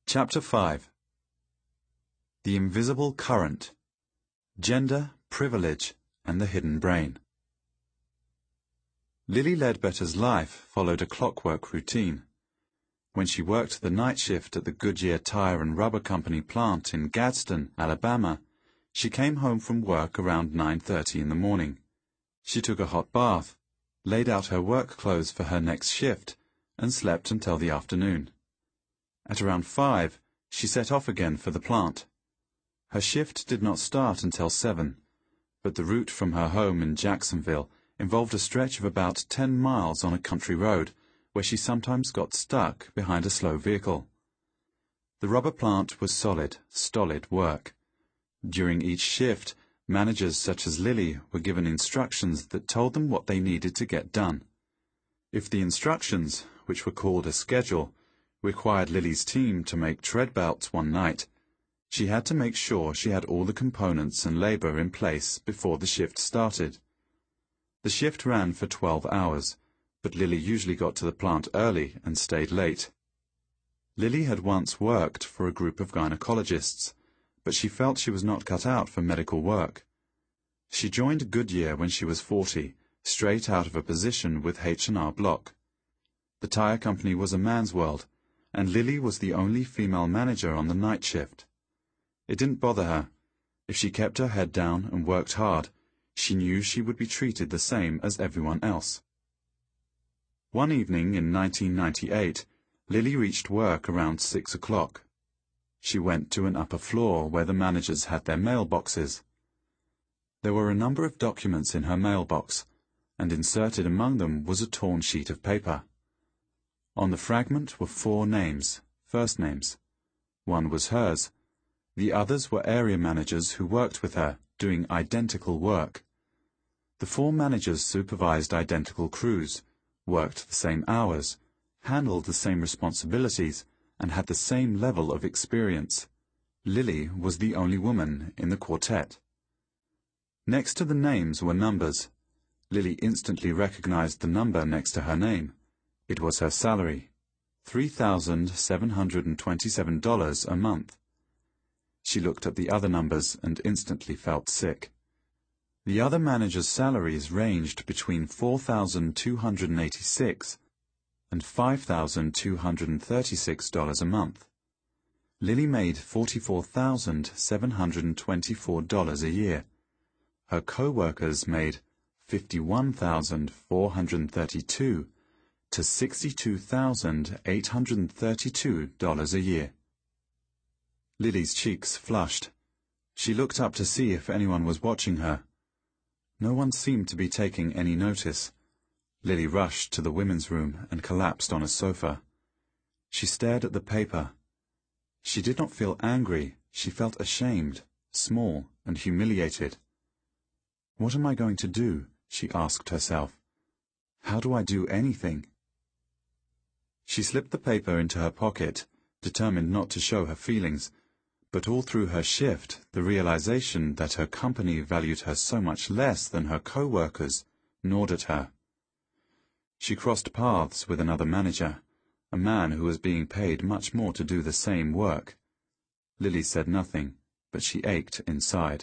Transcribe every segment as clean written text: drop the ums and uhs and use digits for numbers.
Chapter 5. The Invisible Current. Gender, Privilege, and the Hidden Brain. Lily Ledbetter's life followed a clockwork routine. When she worked the night shift at the Goodyear Tire and Rubber Company plant in Gadsden, Alabama, she came home from work around 9:30 in the morning. She took a hot bath, laid out her work clothes for her next shift, and slept until the afternoon. At around 5, she set off again for the plant. Her shift did not start until 7, but the route from her home in Jacksonville involved a stretch of about 10 miles on a country road, where she sometimes got stuck behind a slow vehicle. The rubber plant was stolid work. During each shift, managers such as Lily were given instructions that told them what they needed to get done. If the instructions, which were called a schedule, required Lily's team to make tread belts one night, she had to make sure she had all the components and labor in place before the shift started. The shift ran for 12 hours, but Lily usually got to the plant early and stayed late. Lily had once worked for a group of gynecologists, but she felt she was not cut out for medical work. She joined Goodyear when she was 40, straight out of a position with H&R Block. The tire company was a man's world, and Lily was the only female manager on the night shift. It didn't bother her. If she kept her head down and worked hard, she knew she would be treated the same as everyone else. One evening in 1998, Lily reached work around 6 o'clock. She went to an upper floor where the managers had their mailboxes. There were a number of documents in her mailbox, and inserted among them was a torn sheet of paper. On the fragment were 4 names, first names. One was hers. The others were area managers who worked with her, doing identical work. The 4 managers supervised identical crews, worked the same hours, handled the same responsibilities, and had the same level of experience. Lily was the only woman in the quartet. Next to the names were numbers. Lily instantly recognized the number next to her name. It was her salary, $3,727 a month. She looked at the other numbers and instantly felt sick. The other managers' salaries ranged between $4,286 and $5,236 a month. Lily made $44,724 a year. Her co-workers made $51,432 to $62,832 a year. Lily's cheeks flushed. She looked up to see if anyone was watching her. No one seemed to be taking any notice. Lily rushed to the women's room and collapsed on a sofa. She stared at the paper. She did not feel angry. She felt ashamed, small, and humiliated. What am I going to do? She asked herself. How do I do anything? She slipped the paper into her pocket, determined not to show her feelings, but all through her shift the realization that her company valued her so much less than her co-workers gnawed at her. She crossed paths with another manager, a man who was being paid much more to do the same work. Lily said nothing, but she ached inside.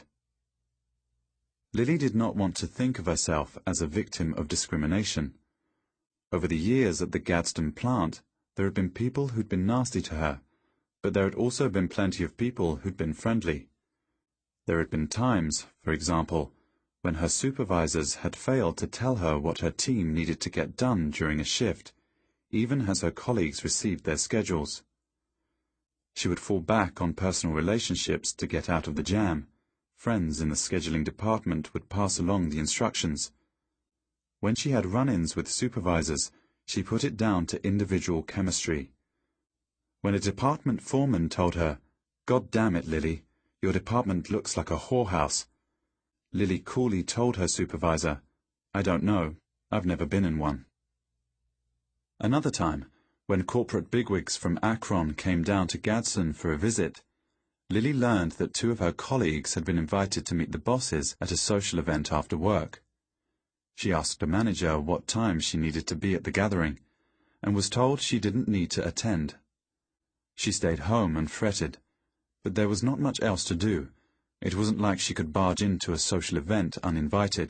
Lily did not want to think of herself as a victim of discrimination. Over the years at the Gadsden plant, there had been people who'd been nasty to her, but there had also been plenty of people who'd been friendly. There had been times, for example, when her supervisors had failed to tell her what her team needed to get done during a shift, even as her colleagues received their schedules. She would fall back on personal relationships to get out of the jam. Friends in the scheduling department would pass along the instructions. When she had run-ins with supervisors, she put it down to individual chemistry. When a department foreman told her, "God damn it, Lily, your department looks like a whorehouse," Lily coolly told her supervisor, "I don't know, I've never been in one." Another time, when corporate bigwigs from Akron came down to Gadsden for a visit, Lily learned that 2 of her colleagues had been invited to meet the bosses at a social event after work. She asked a manager what time she needed to be at the gathering, and was told she didn't need to attend. She stayed home and fretted, but there was not much else to do. It wasn't like she could barge into a social event uninvited.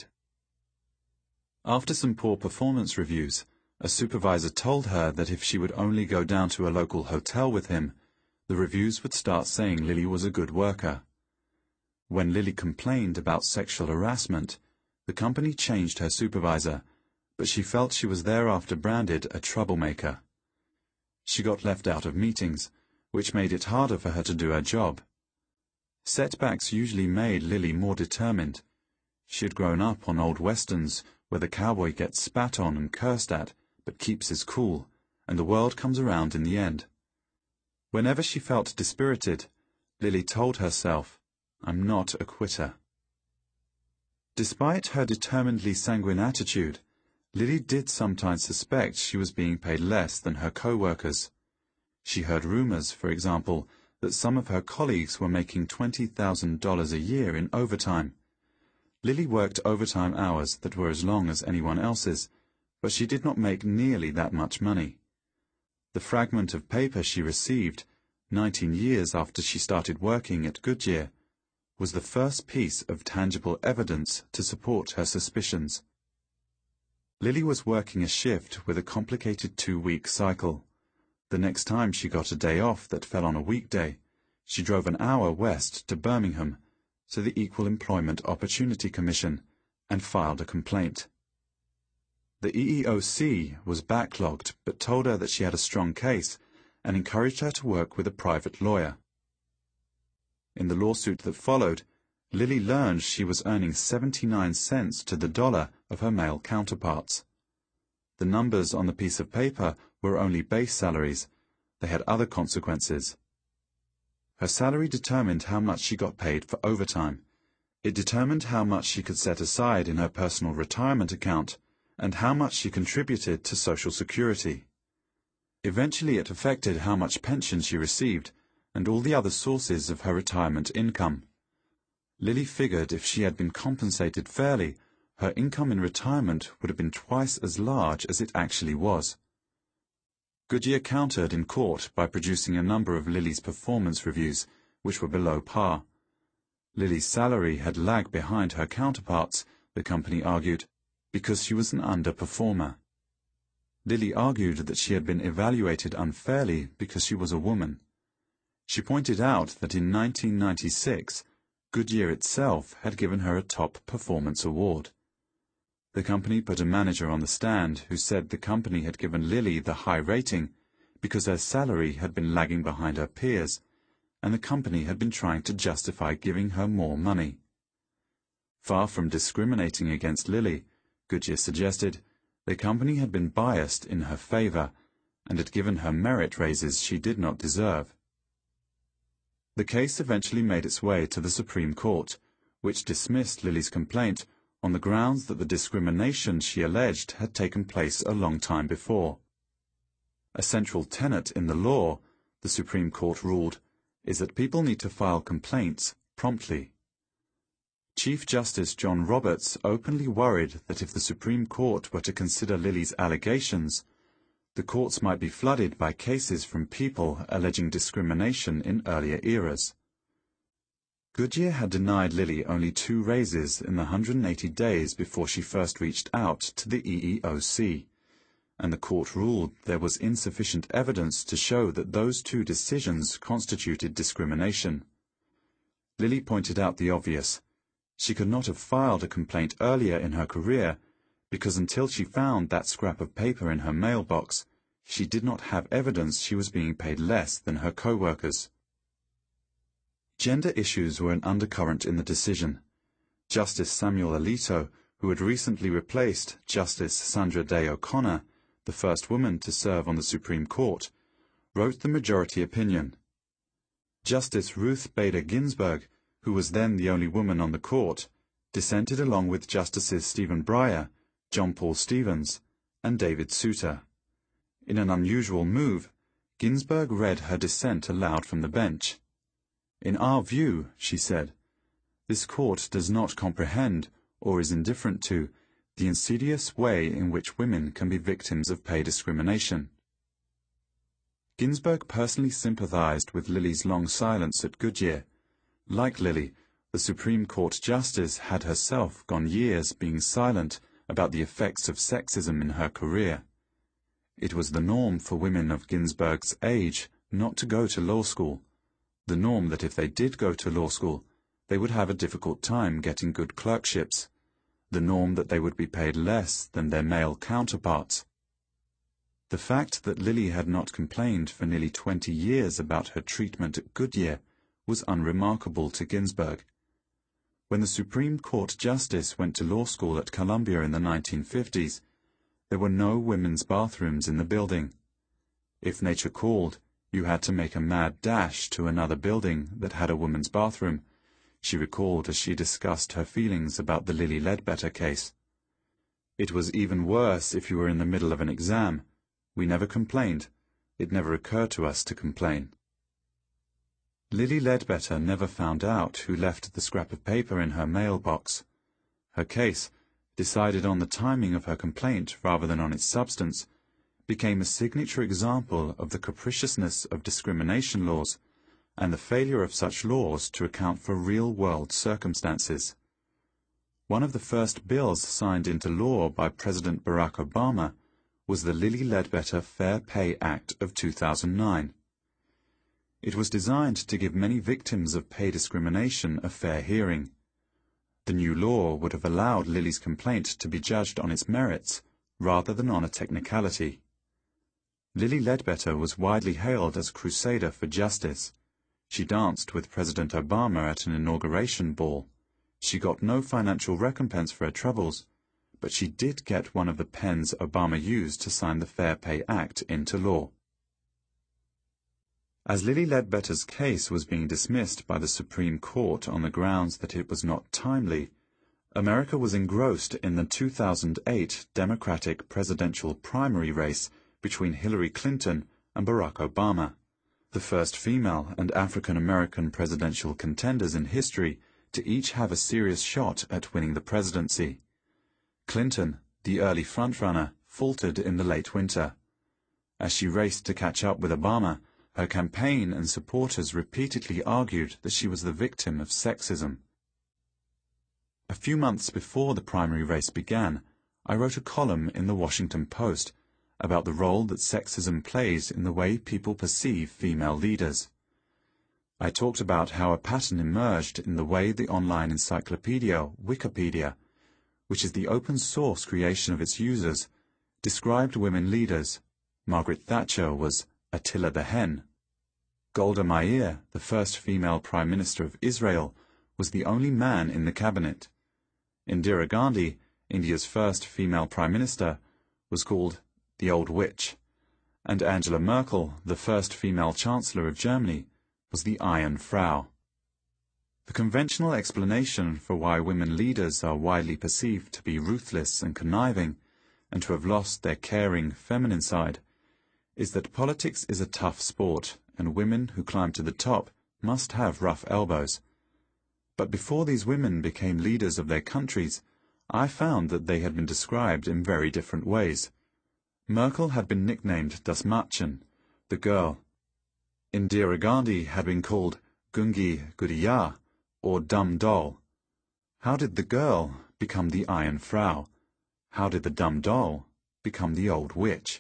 After some poor performance reviews, a supervisor told her that if she would only go down to a local hotel with him, the reviews would start saying Lily was a good worker. When Lily complained about sexual harassment, the company changed her supervisor, but she felt she was thereafter branded a troublemaker. She got left out of meetings, which made it harder for her to do her job. Setbacks usually made Lily more determined. She had grown up on old westerns where the cowboy gets spat on and cursed at, but keeps his cool, and the world comes around in the end. Whenever she felt dispirited, Lily told herself, "I'm not a quitter." Despite her determinedly sanguine attitude, Lily did sometimes suspect she was being paid less than her co-workers. She heard rumors, for example, that some of her colleagues were making $20,000 a year in overtime. Lily worked overtime hours that were as long as anyone else's, but she did not make nearly that much money. The fragment of paper she received, 19 years after she started working at Goodyear, was the first piece of tangible evidence to support her suspicions. Lily was working a shift with a complicated 2-week cycle. The next time she got a day off that fell on a weekday, she drove an hour west to Birmingham to the Equal Employment Opportunity Commission and filed a complaint. The EEOC was backlogged but told her that she had a strong case and encouraged her to work with a private lawyer. In the lawsuit that followed, Lily learned she was earning 79 cents to the dollar of her male counterparts. The numbers on the piece of paper were only base salaries. They had other consequences. Her salary determined how much she got paid for overtime. It determined how much she could set aside in her personal retirement account and how much she contributed to Social Security. Eventually it affected how much pension she received and all the other sources of her retirement income. Lily figured if she had been compensated fairly, her income in retirement would have been twice as large as it actually was. Goodyear countered in court by producing a number of Lily's performance reviews, which were below par. Lily's salary had lagged behind her counterparts, the company argued, because she was an underperformer. Lily argued that she had been evaluated unfairly because she was a woman. She pointed out that in 1996, Goodyear itself had given her a top performance award. The company put a manager on the stand who said the company had given Lily the high rating because her salary had been lagging behind her peers, and the company had been trying to justify giving her more money. Far from discriminating against Lily, Goodyear suggested, the company had been biased in her favor and had given her merit raises she did not deserve. The case eventually made its way to the Supreme Court, which dismissed Lily's complaint on the grounds that the discrimination she alleged had taken place a long time before. A central tenet in the law, the Supreme Court ruled, is that people need to file complaints promptly. Chief Justice John Roberts openly worried that if the Supreme Court were to consider Lily's allegations, the courts might be flooded by cases from people alleging discrimination in earlier eras. Goodyear had denied Lily only 2 raises in the 180 days before she first reached out to the EEOC, and the court ruled there was insufficient evidence to show that those 2 decisions constituted discrimination. Lily pointed out the obvious. She could not have filed a complaint earlier in her career because until she found that scrap of paper in her mailbox, she did not have evidence she was being paid less than her co-workers. Gender issues were an undercurrent in the decision. Justice Samuel Alito, who had recently replaced Justice Sandra Day O'Connor, the first woman to serve on the Supreme Court, wrote the majority opinion. Justice Ruth Bader Ginsburg, who was then the only woman on the court, dissented along with Justices Stephen Breyer, John Paul Stevens, and David Souter. In an unusual move, Ginsburg read her dissent aloud from the bench. "In our view," she said, "this court does not comprehend, or is indifferent to, the insidious way in which women can be victims of pay discrimination." Ginsburg personally sympathized with Lilly's long silence at Goodyear. Like Lilly, the Supreme Court Justice had herself gone years being silent about the effects of sexism in her career. It was the norm for women of Ginsburg's age not to go to law school, the norm that if they did go to law school, they would have a difficult time getting good clerkships, the norm that they would be paid less than their male counterparts. The fact that Lilly had not complained for nearly 20 years about her treatment at Goodyear was unremarkable to Ginsburg. When the Supreme Court Justice went to law school at Columbia in the 1950s, there were no women's bathrooms in the building. If nature called, you had to make a mad dash to another building that had a women's bathroom, she recalled as she discussed her feelings about the Lilly Ledbetter case. It was even worse if you were in the middle of an exam. We never complained. It never occurred to us to complain. Lilly Ledbetter never found out who left the scrap of paper in her mailbox. Her case, decided on the timing of her complaint rather than on its substance, became a signature example of the capriciousness of discrimination laws and the failure of such laws to account for real-world circumstances. One of the first bills signed into law by President Barack Obama was the Lilly Ledbetter Fair Pay Act of 2009. It was designed to give many victims of pay discrimination a fair hearing. The new law would have allowed Lilly's complaint to be judged on its merits rather than on a technicality. Lilly Ledbetter was widely hailed as a crusader for justice. She danced with President Obama at an inauguration ball. She got no financial recompense for her troubles, but she did get one of the pens Obama used to sign the Fair Pay Act into law. As Lilly Ledbetter's case was being dismissed by the Supreme Court on the grounds that it was not timely, America was engrossed in the 2008 Democratic presidential primary race between Hillary Clinton and Barack Obama, the first female and African-American presidential contenders in history to each have a serious shot at winning the presidency. Clinton, the early frontrunner, faltered in the late winter. As she raced to catch up with Obama, her campaign and supporters repeatedly argued that she was the victim of sexism. A few months before the primary race began, I wrote a column in the Washington Post about the role that sexism plays in the way people perceive female leaders. I talked about how a pattern emerged in the way the online encyclopedia Wikipedia, which is the open-source creation of its users, described women leaders. Margaret Thatcher was Attila the Hen. Golda Meir, the first female Prime Minister of Israel, was the only man in the cabinet. Indira Gandhi, India's first female Prime Minister, was called the Old Witch, and Angela Merkel, the first female Chancellor of Germany, was the Iron Frau. The conventional explanation for why women leaders are widely perceived to be ruthless and conniving, and to have lost their caring, feminine side, is that politics is a tough sport, and women who climb to the top must have rough elbows. But before these women became leaders of their countries, I found that they had been described in very different ways. Merkel had been nicknamed Das Mädchen, the girl. Indira Gandhi had been called Gungi Gudiyar, or Dumb Doll. How did the girl become the Iron Frau? How did the dumb doll become the Old Witch?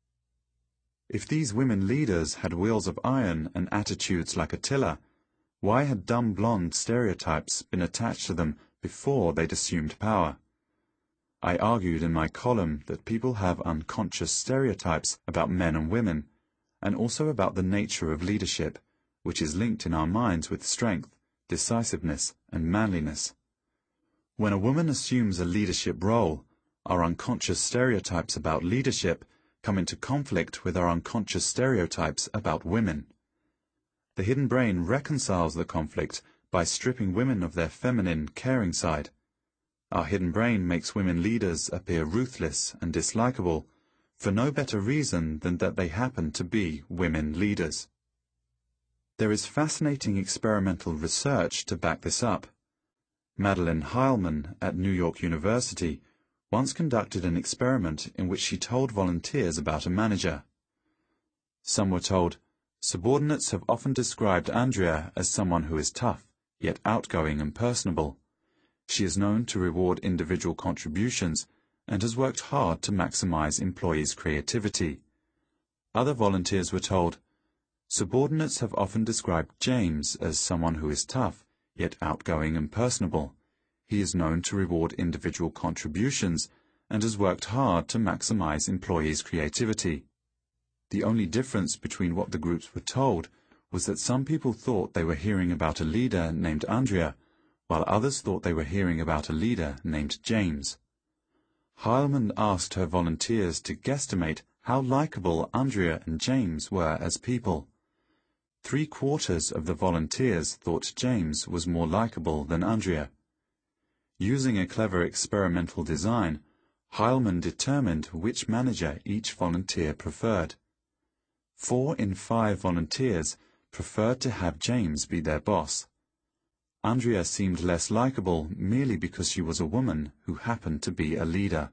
If these women leaders had wheels of iron and attitudes like Attila, why had dumb blonde stereotypes been attached to them before they'd assumed power? I argued in my column that people have unconscious stereotypes about men and women, and also about the nature of leadership, which is linked in our minds with strength, decisiveness, and manliness. When a woman assumes a leadership role, our unconscious stereotypes about leadership come into conflict with our unconscious stereotypes about women. The hidden brain reconciles the conflict by stripping women of their feminine, caring side. Our hidden brain makes women leaders appear ruthless and dislikable, for no better reason than that they happen to be women leaders. There is fascinating experimental research to back this up. Madeline Heilman at New York University once conducted an experiment in which she told volunteers about a manager. Some were told, "Subordinates have often described Andrea as someone who is tough, yet outgoing and personable. She is known to reward individual contributions and has worked hard to maximize employees' creativity." Other volunteers were told, "Subordinates have often described James as someone who is tough, yet outgoing and personable. He is known to reward individual contributions and has worked hard to maximize employees' creativity." The only difference between what the groups were told was that some people thought they were hearing about a leader named Andrea, while others thought they were hearing about a leader named James. Heilmann asked her volunteers to guesstimate how likable Andrea and James were as people. 3/4 of the volunteers thought James was more likable than Andrea. Using a clever experimental design, Heilmann determined which manager each volunteer preferred. 4 in 5 volunteers preferred to have James be their boss. Andrea seemed less likable merely because she was a woman who happened to be a leader.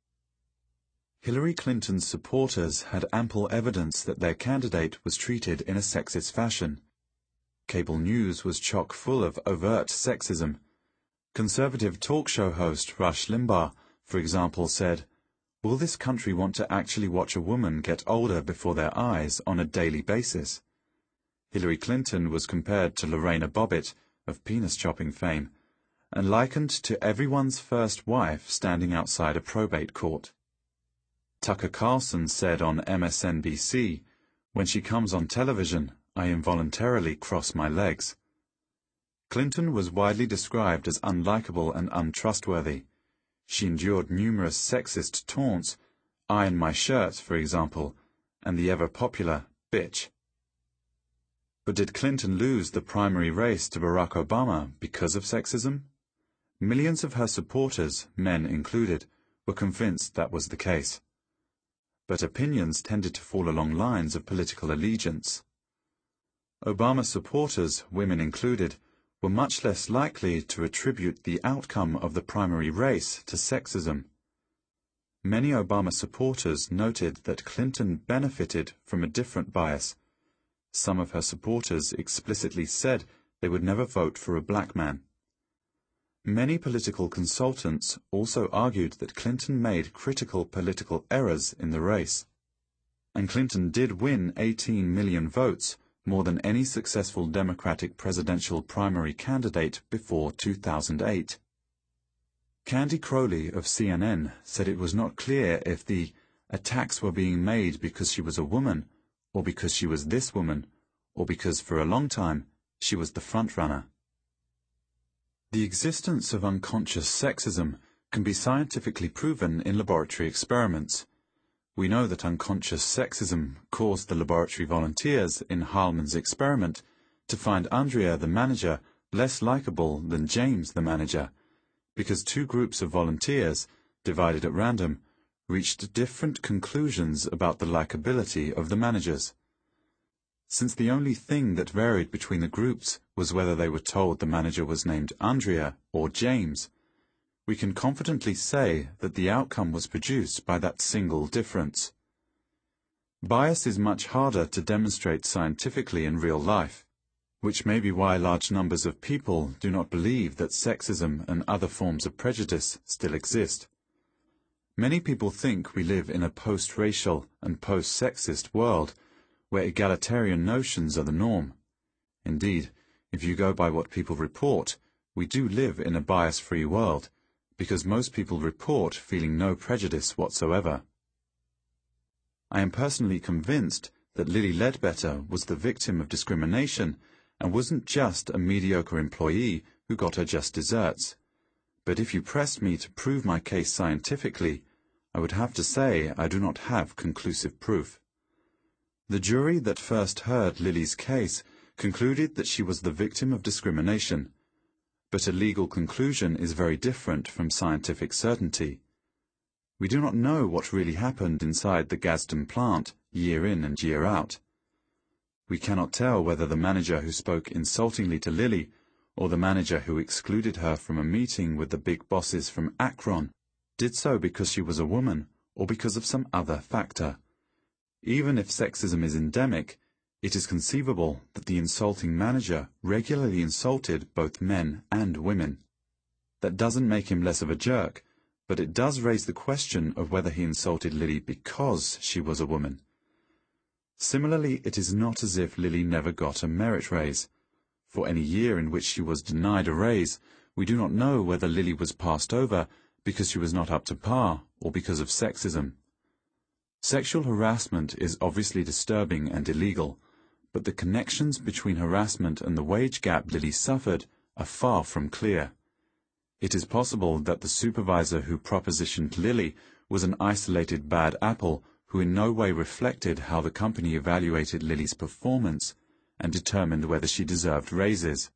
Hillary Clinton's supporters had ample evidence that their candidate was treated in a sexist fashion. Cable news was chock full of overt sexism. Conservative talk show host Rush Limbaugh, for example, said, "Will this country want to actually watch a woman get older before their eyes on a daily basis?" Hillary Clinton was compared to Lorena Bobbitt, of penis-chopping fame, and likened to everyone's first wife standing outside a probate court. Tucker Carlson said on MSNBC, "When she comes on television, I involuntarily cross my legs." Clinton was widely described as unlikable and untrustworthy. She endured numerous sexist taunts, "iron my shirt," for example, and the ever-popular bitch. But did Clinton lose the primary race to Barack Obama because of sexism? Millions of her supporters, men included, were convinced that was the case. But opinions tended to fall along lines of political allegiance. Obama supporters, women included, were much less likely to attribute the outcome of the primary race to sexism. Many Obama supporters noted that Clinton benefited from a different bias. Some of her supporters explicitly said they would never vote for a black man. Many political consultants also argued that Clinton made critical political errors in the race. And Clinton did win 18 million votes, more than any successful Democratic presidential primary candidate before 2008. Candy Crowley of CNN said it was not clear if the attacks were being made because she was a woman, or because she was this woman, or because for a long time she was the frontrunner. The existence of unconscious sexism can be scientifically proven in laboratory experiments. We know that unconscious sexism caused the laboratory volunteers in Heilmann's experiment to find Andrea the manager less likable than James the manager, because 2 groups of volunteers, divided at random, reached different conclusions about the likability of the managers. Since the only thing that varied between the groups was whether they were told the manager was named Andrea or James, we can confidently say that the outcome was produced by that single difference. Bias is much harder to demonstrate scientifically in real life, which may be why large numbers of people do not believe that sexism and other forms of prejudice still exist. Many people think we live in a post-racial and post-sexist world, where egalitarian notions are the norm. Indeed, if you go by what people report, we do live in a bias-free world, because most people report feeling no prejudice whatsoever. I am personally convinced that Lilly Ledbetter was the victim of discrimination and wasn't just a mediocre employee who got her just desserts. But if you pressed me to prove my case scientifically, I would have to say I do not have conclusive proof. The jury that first heard Lilly's case concluded that she was the victim of discrimination. But a legal conclusion is very different from scientific certainty. We do not know what really happened inside the Gadsden plant, year in and year out. We cannot tell whether the manager who spoke insultingly to Lilly, or the manager who excluded her from a meeting with the big bosses from Akron, did so because she was a woman, or because of some other factor. Even if sexism is endemic, it is conceivable that the insulting manager regularly insulted both men and women. That doesn't make him less of a jerk, but it does raise the question of whether he insulted Lily because she was a woman. Similarly, it is not as if Lily never got a merit raise. For any year in which she was denied a raise, we do not know whether Lily was passed over because she was not up to par or because of sexism. Sexual harassment is obviously disturbing and illegal, but the connections between harassment and the wage gap Lily suffered are far from clear. It is possible that the supervisor who propositioned Lily was an isolated bad apple who in no way reflected how the company evaluated Lily's performance and determined whether she deserved raises.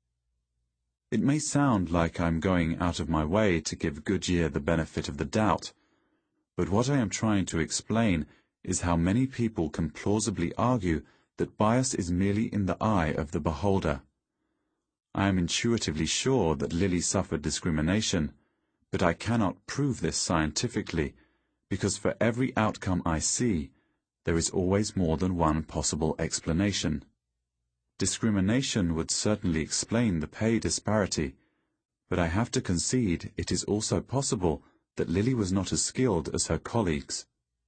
It may sound like I'm going out of my way to give Goodyear the benefit of the doubt, but what I am trying to explain is how many people can plausibly argue that bias is merely in the eye of the beholder. I am intuitively sure that Lily suffered discrimination, but I cannot prove this scientifically, because for every outcome I see, there is always more than one possible explanation. Discrimination would certainly explain the pay disparity, but I have to concede it is also possible that Lily was not as skilled as her colleagues.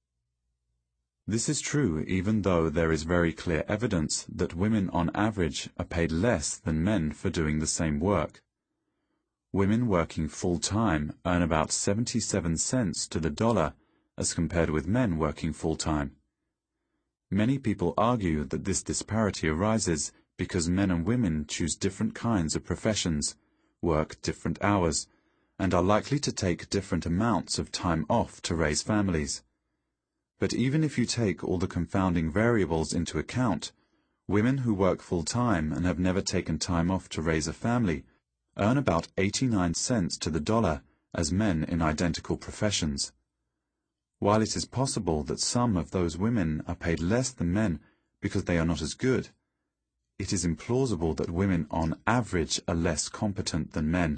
This is true even though there is very clear evidence that women on average are paid less than men for doing the same work. Women working full-time earn about 77 cents to the dollar as compared with men working full-time. Many people argue that this disparity arises because men and women choose different kinds of professions, work different hours, and are likely to take different amounts of time off to raise families. But even if you take all the confounding variables into account, women who work full-time and have never taken time off to raise a family earn about 89 cents to the dollar as men in identical professions. While it is possible that some of those women are paid less than men because they are not as good, it is implausible that women on average are less competent than men.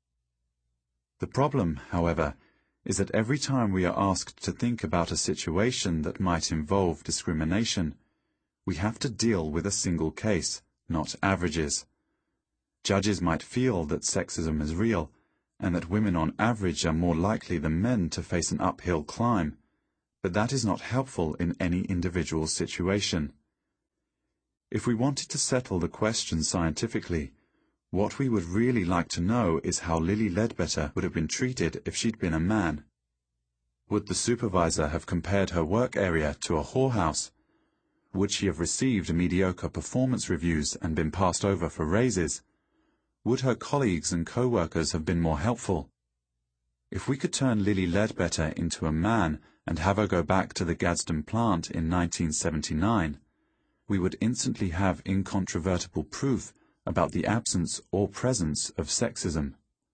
The problem, however, is that every time we are asked to think about a situation that might involve discrimination, we have to deal with a single case, not averages. Judges might feel that sexism is real, and that women on average are more likely than men to face an uphill climb, but that is not helpful in any individual situation. If we wanted to settle the question scientifically, what we would really like to know is how Lily Ledbetter would have been treated if she'd been a man. Would the supervisor have compared her work area to a whorehouse? Would she have received mediocre performance reviews and been passed over for raises? Would her colleagues and co-workers have been more helpful? If we could turn Lily Ledbetter into a man and have her go back to the Gadsden plant in 1979, we would instantly have incontrovertible proof about the absence or presence of sexism.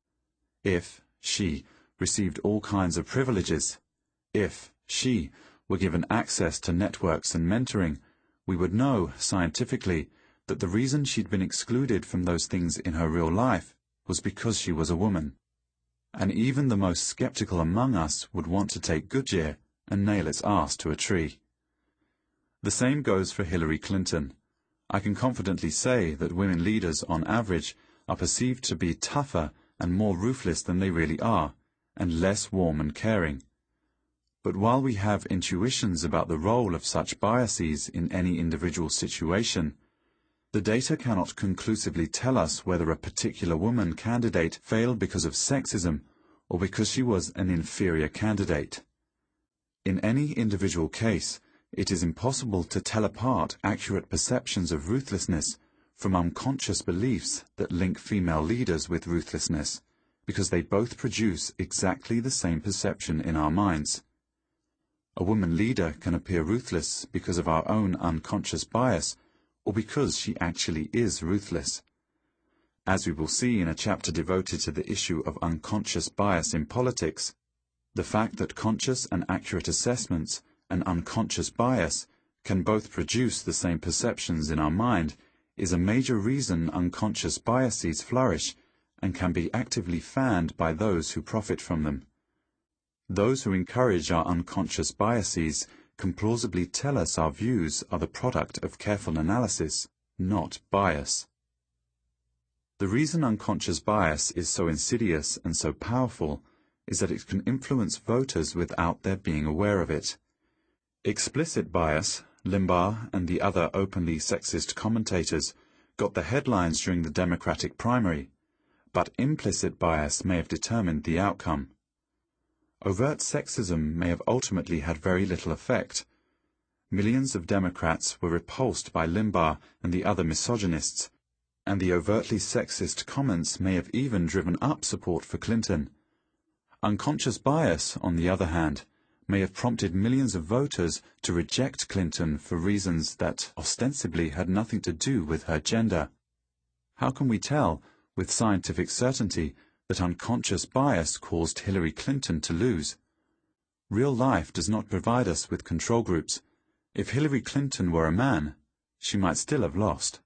If she received all kinds of privileges, if she were given access to networks and mentoring, we would know, scientifically, that the reason she'd been excluded from those things in her real life was because she was a woman. And even the most skeptical among us would want to take Goodyear and nail its arse to a tree. The same goes for Hillary Clinton. I can confidently say that women leaders, on average, are perceived to be tougher and more ruthless than they really are, and less warm and caring. But while we have intuitions about the role of such biases in any individual situation, the data cannot conclusively tell us whether a particular woman candidate failed because of sexism or because she was an inferior candidate. In any individual case, it is impossible to tell apart accurate perceptions of ruthlessness from unconscious beliefs that link female leaders with ruthlessness, because they both produce exactly the same perception in our minds. A woman leader can appear ruthless because of our own unconscious bias, or because she actually is ruthless. As we will see in a chapter devoted to the issue of unconscious bias in politics, the fact that conscious and accurate assessments and unconscious bias can both produce the same perceptions in our mind is a major reason unconscious biases flourish and can be actively fanned by those who profit from them. Those who encourage our unconscious biases can plausibly tell us our views are the product of careful analysis, not bias. The reason unconscious bias is so insidious and so powerful is that it can influence voters without their being aware of it. Explicit bias, Limbaugh and the other openly sexist commentators got the headlines during the Democratic primary, but implicit bias may have determined the outcome. Overt sexism may have ultimately had very little effect. Millions of Democrats were repulsed by Limbaugh and the other misogynists, and the overtly sexist comments may have even driven up support for Clinton. Unconscious bias, on the other hand, may have prompted millions of voters to reject Clinton for reasons that ostensibly had nothing to do with her gender. How can we tell, with scientific certainty, that unconscious bias caused Hillary Clinton to lose? Real life does not provide us with control groups. If Hillary Clinton were a man, she might still have lost.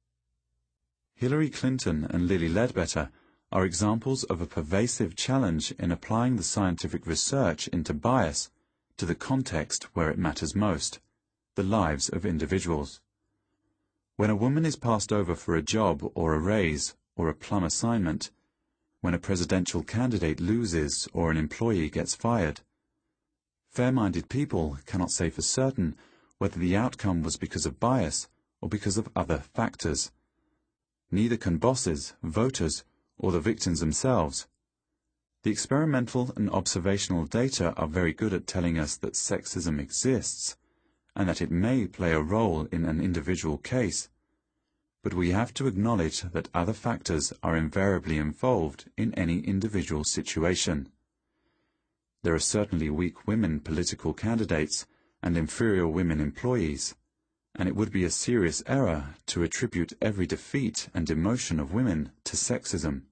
Hillary Clinton and Lilly Ledbetter are examples of a pervasive challenge in applying the scientific research into bias to the context where it matters most, the lives of individuals. When a woman is passed over for a job or a raise or a plum assignment, when a presidential candidate loses or an employee gets fired, fair-minded people cannot say for certain whether the outcome was because of bias or because of other factors. Neither can bosses, voters, or the victims themselves. The experimental and observational data are very good at telling us that sexism exists, and that it may play a role in an individual case, but we have to acknowledge that other factors are invariably involved in any individual situation. There are certainly weak women political candidates and inferior women employees, and it would be a serious error to attribute every defeat and demotion of women to sexism.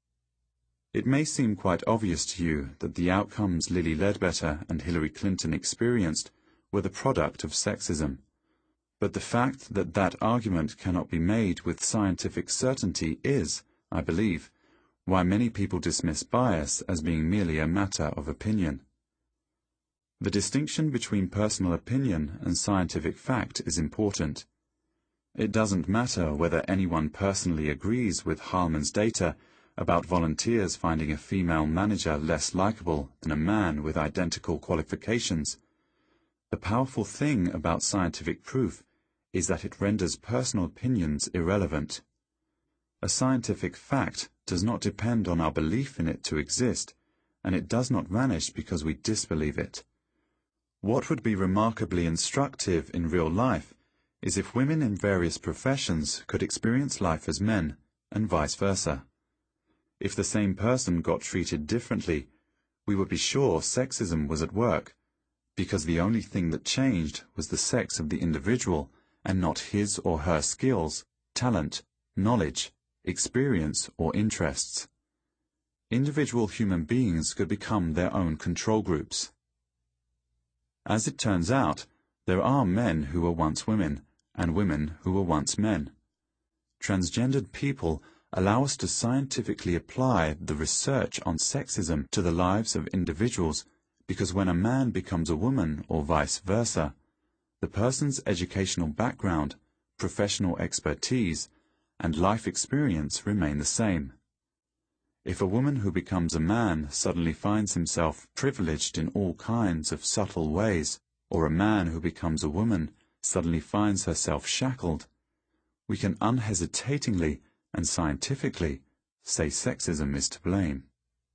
It may seem quite obvious to you that the outcomes Lilly Ledbetter and Hillary Clinton experienced were the product of sexism, but the fact that that argument cannot be made with scientific certainty is, I believe, why many people dismiss bias as being merely a matter of opinion. The distinction between personal opinion and scientific fact is important. It doesn't matter whether anyone personally agrees with Hallman's data about volunteers finding a female manager less likable than a man with identical qualifications. The powerful thing about scientific proof is that it renders personal opinions irrelevant. A scientific fact does not depend on our belief in it to exist, and it does not vanish because we disbelieve it. What would be remarkably instructive in real life is if women in various professions could experience life as men, and vice versa. If the same person got treated differently, we would be sure sexism was at work, because the only thing that changed was the sex of the individual and not his or her skills, talent, knowledge, experience, or interests. Individual human beings could become their own control groups. As it turns out, there are men who were once women, and women who were once men. Transgendered people allow us to scientifically apply the research on sexism to the lives of individuals, because when a man becomes a woman or vice versa, the person's educational background, professional expertise, and life experience remain the same. If a woman who becomes a man suddenly finds himself privileged in all kinds of subtle ways, or a man who becomes a woman suddenly finds herself shackled, we can unhesitatingly and scientifically say sexism is to blame.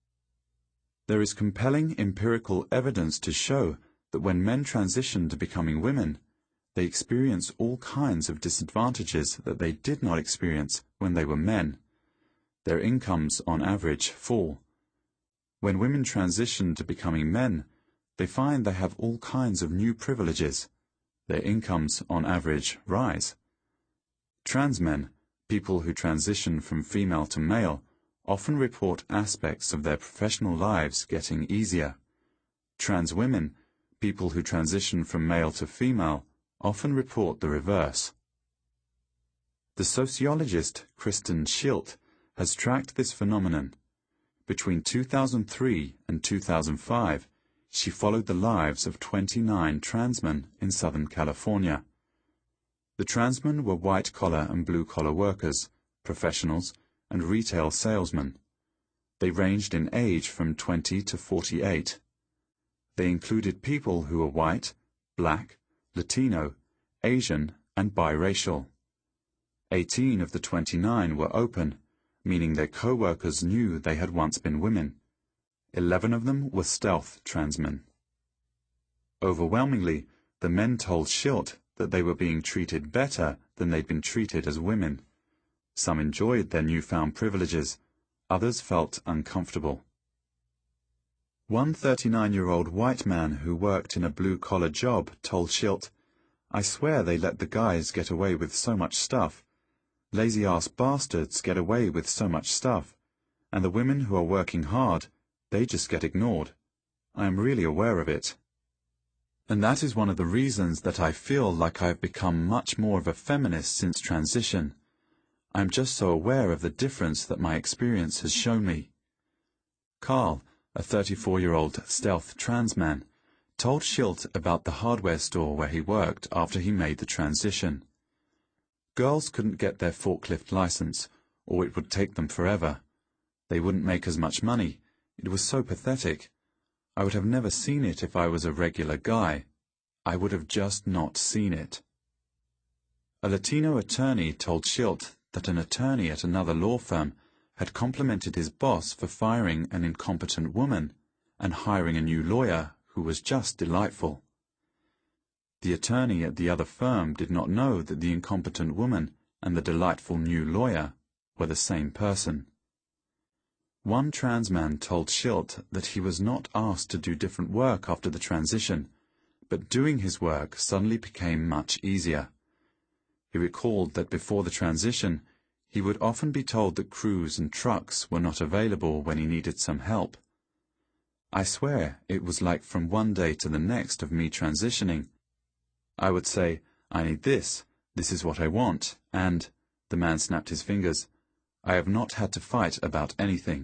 There is compelling empirical evidence to show that when men transition to becoming women, they experience all kinds of disadvantages that they did not experience when they were men. Their incomes, on average, fall. When women transition to becoming men, they find they have all kinds of new privileges. Their incomes, on average, rise. Trans men, people who transition from female to male, often report aspects of their professional lives getting easier. Trans women, people who transition from male to female, often report the reverse. The sociologist Kristen Schilt has tracked this phenomenon. Between 2003 and 2005, she followed the lives of 29 transmen in Southern California. The transmen were white-collar and blue-collar workers, professionals, and retail salesmen. They ranged in age from 20 to 48. They included people who were white, black, Latino, Asian, and biracial. 18 of the 29 were open, meaning their co-workers knew they had once been women. 11 of them were stealth transmen. Overwhelmingly, the men told Schilt that they were being treated better than they'd been treated as women. Some enjoyed their newfound privileges, others felt uncomfortable. One 39-year-old white man who worked in a blue-collar job told Schilt, "I swear they let the guys get away with so much stuff. Lazy-ass bastards get away with so much stuff, and the women who are working hard, they just get ignored. I am really aware of it. And that is one of the reasons that I feel like I have become much more of a feminist since transition. I am just so aware of the difference that my experience has shown me." Carl, a 34-year-old stealth trans man, told Schilt about the hardware store where he worked after he made the transition. Girls couldn't get their forklift license, or it would take them forever. They wouldn't make as much money. It was so pathetic. I would have never seen it if I was a regular guy. I would have just not seen it. A Latino attorney told Schilt that an attorney at another law firm had complimented his boss for firing an incompetent woman and hiring a new lawyer who was just delightful. The attorney at the other firm did not know that the incompetent woman and the delightful new lawyer were the same person. One trans man told Schilt that he was not asked to do different work after the transition, but doing his work suddenly became much easier. He recalled that before the transition, he would often be told that crews and trucks were not available when he needed some help. "I swear it was like from one day to the next of me transitioning. I would say, 'I need this, this is what I want,' and," the man snapped his fingers, "I have not had to fight about anything."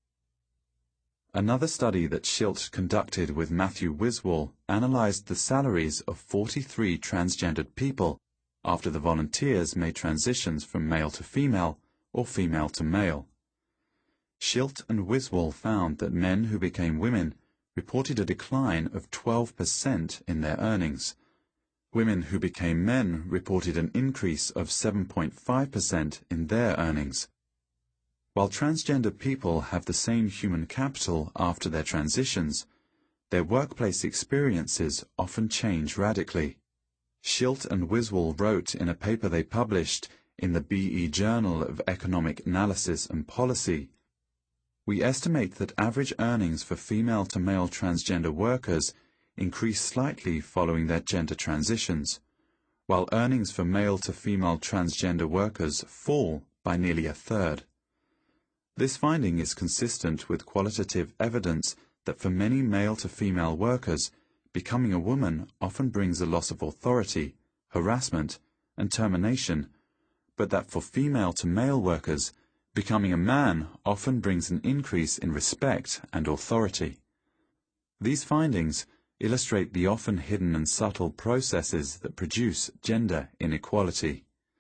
Another study that Schilt conducted with Matthew Wiswall analyzed the salaries of 43 transgendered people after the volunteers made transitions from male to female or female to male. Schilt and Wiswall found that men who became women reported a decline of 12% in their earnings. Women who became men reported an increase of 7.5% in their earnings. While transgender people have the same human capital after their transitions, their workplace experiences often change radically. Schilt and Wiswall wrote in a paper they published in the BE Journal of Economic Analysis and Policy, "We estimate that average earnings for female-to-male transgender workers increase slightly following their gender transitions, while earnings for male-to-female transgender workers fall by nearly a third." This finding is consistent with qualitative evidence that for many male-to-female workers, becoming a woman often brings a loss of authority, harassment, and termination, but that for female-to-male workers, becoming a man often brings an increase in respect and authority. These findings illustrate the often hidden and subtle processes that produce gender inequality.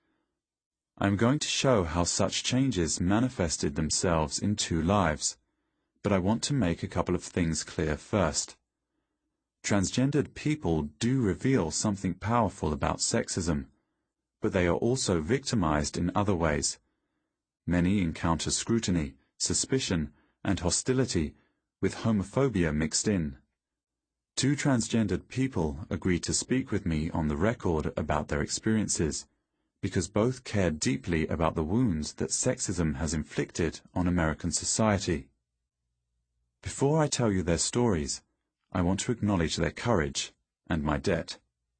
I am going to show how such changes manifested themselves in two lives, but I want to make a couple of things clear first. Transgendered people do reveal something powerful about sexism, but they are also victimized in other ways. Many encounter scrutiny, suspicion, and hostility, with homophobia mixed in. Two transgendered people agreed to speak with me on the record about their experiences, because both care deeply about the wounds that sexism has inflicted on American society. Before I tell you their stories, I want to acknowledge their courage and my debt.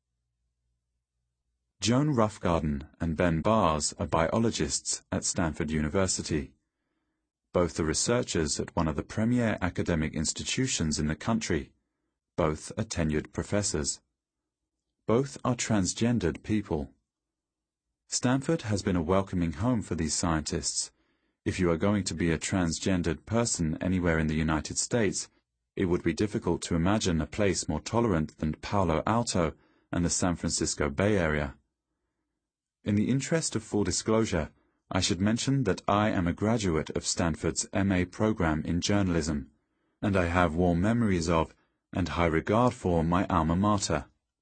Joan Roughgarden and Ben Bars are biologists at Stanford University. Both are researchers at one of the premier academic institutions in the country. Both are tenured professors. Both are transgendered people. Stanford has been a welcoming home for these scientists. If you are going to be a transgendered person anywhere in the United States, It would be difficult to imagine a place more tolerant than Palo Alto and the San Francisco Bay Area. In the interest of full disclosure, I should mention that I am a graduate of Stanford's MA program in journalism, and I have warm memories of and high regard for my alma mater.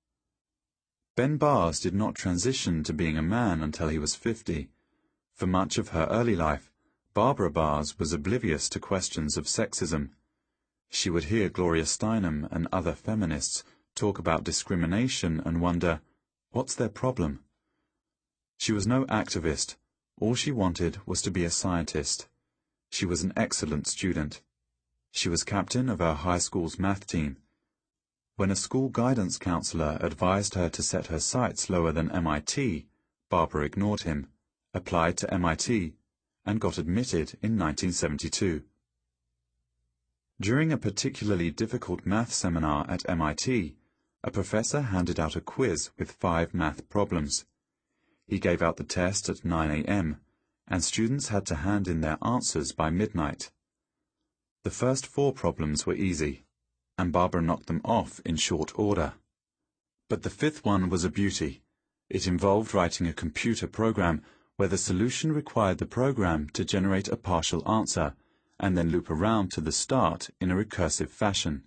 Ben Bars did not transition to being a man until he was 50. For much of her early life, Barbara Bars was oblivious to questions of sexism. She would hear Gloria Steinem and other feminists talk about discrimination and wonder, what's their problem? She was no activist. All she wanted was to be a scientist. She was an excellent student. She was captain of her high school's math team. When a school guidance counselor advised her to set her sights lower than MIT, Barbara ignored him, applied to MIT, and got admitted in 1972. During a particularly difficult math seminar at MIT, a professor handed out a quiz with 5 math problems. He gave out the test at 9 a.m., and students had to hand in their answers by midnight. The first 4 problems were easy, and Barbara knocked them off in short order. But the 5th one was a beauty. It involved writing a computer program where the solution required the program to generate a partial answer, and then loop around to the start in a recursive fashion.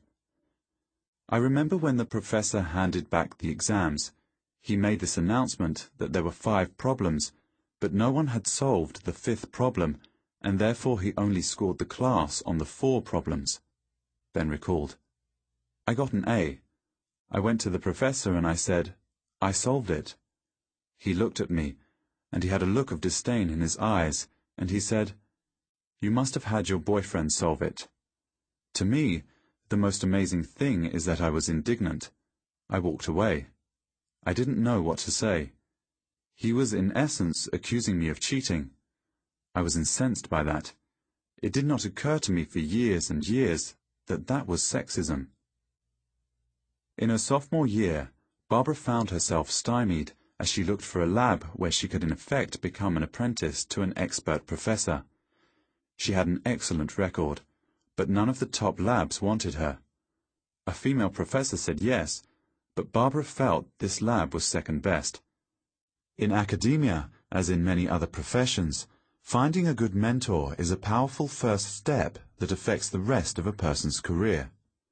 I remember when the professor handed back the exams, he made this announcement that there were 5 problems, but no one had solved the 5th problem, and therefore he only scored the class on the 4 problems. Ben recalled. I got an A. I went to the professor and I said, I solved it. He looked at me, and he had a look of disdain in his eyes, and he said, You must have had your boyfriend solve it. To me, the most amazing thing is that I was indignant. I walked away. I didn't know what to say. He was in essence accusing me of cheating. I was incensed by that. It did not occur to me for years and years that that was sexism. In her sophomore year, Barbara found herself stymied as she looked for a lab where she could in effect become an apprentice to an expert professor. She had an excellent record, but none of the top labs wanted her. A female professor said yes, but Barbara felt this lab was second best. In academia, as in many other professions, finding a good mentor is a powerful first step that affects the rest of a person's career.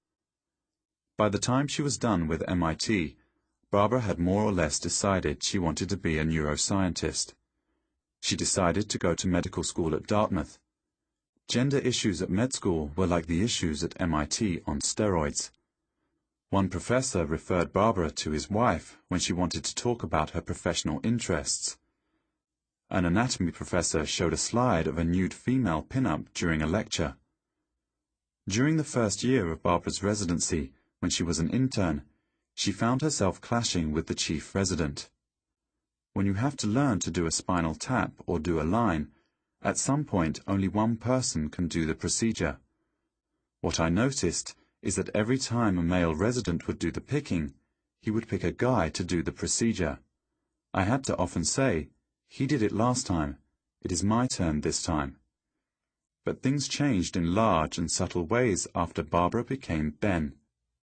By the time she was done with MIT, Barbara had more or less decided she wanted to be a neuroscientist. She decided to go to medical school at Dartmouth. Gender issues at med school were like the issues at MIT on steroids. One professor referred Barbara to his wife when she wanted to talk about her professional interests. An anatomy professor showed a slide of a nude female pin-up during a lecture. During the first year of Barbara's residency, when she was an intern, she found herself clashing with the chief resident. When you have to learn to do a spinal tap or do a line, at some point only one person can do the procedure. What I noticed is that every time a male resident would do the picking, he would pick a guy to do the procedure. I had to often say, he did it last time, it is my turn this time. But things changed in large and subtle ways after Barbara became Ben.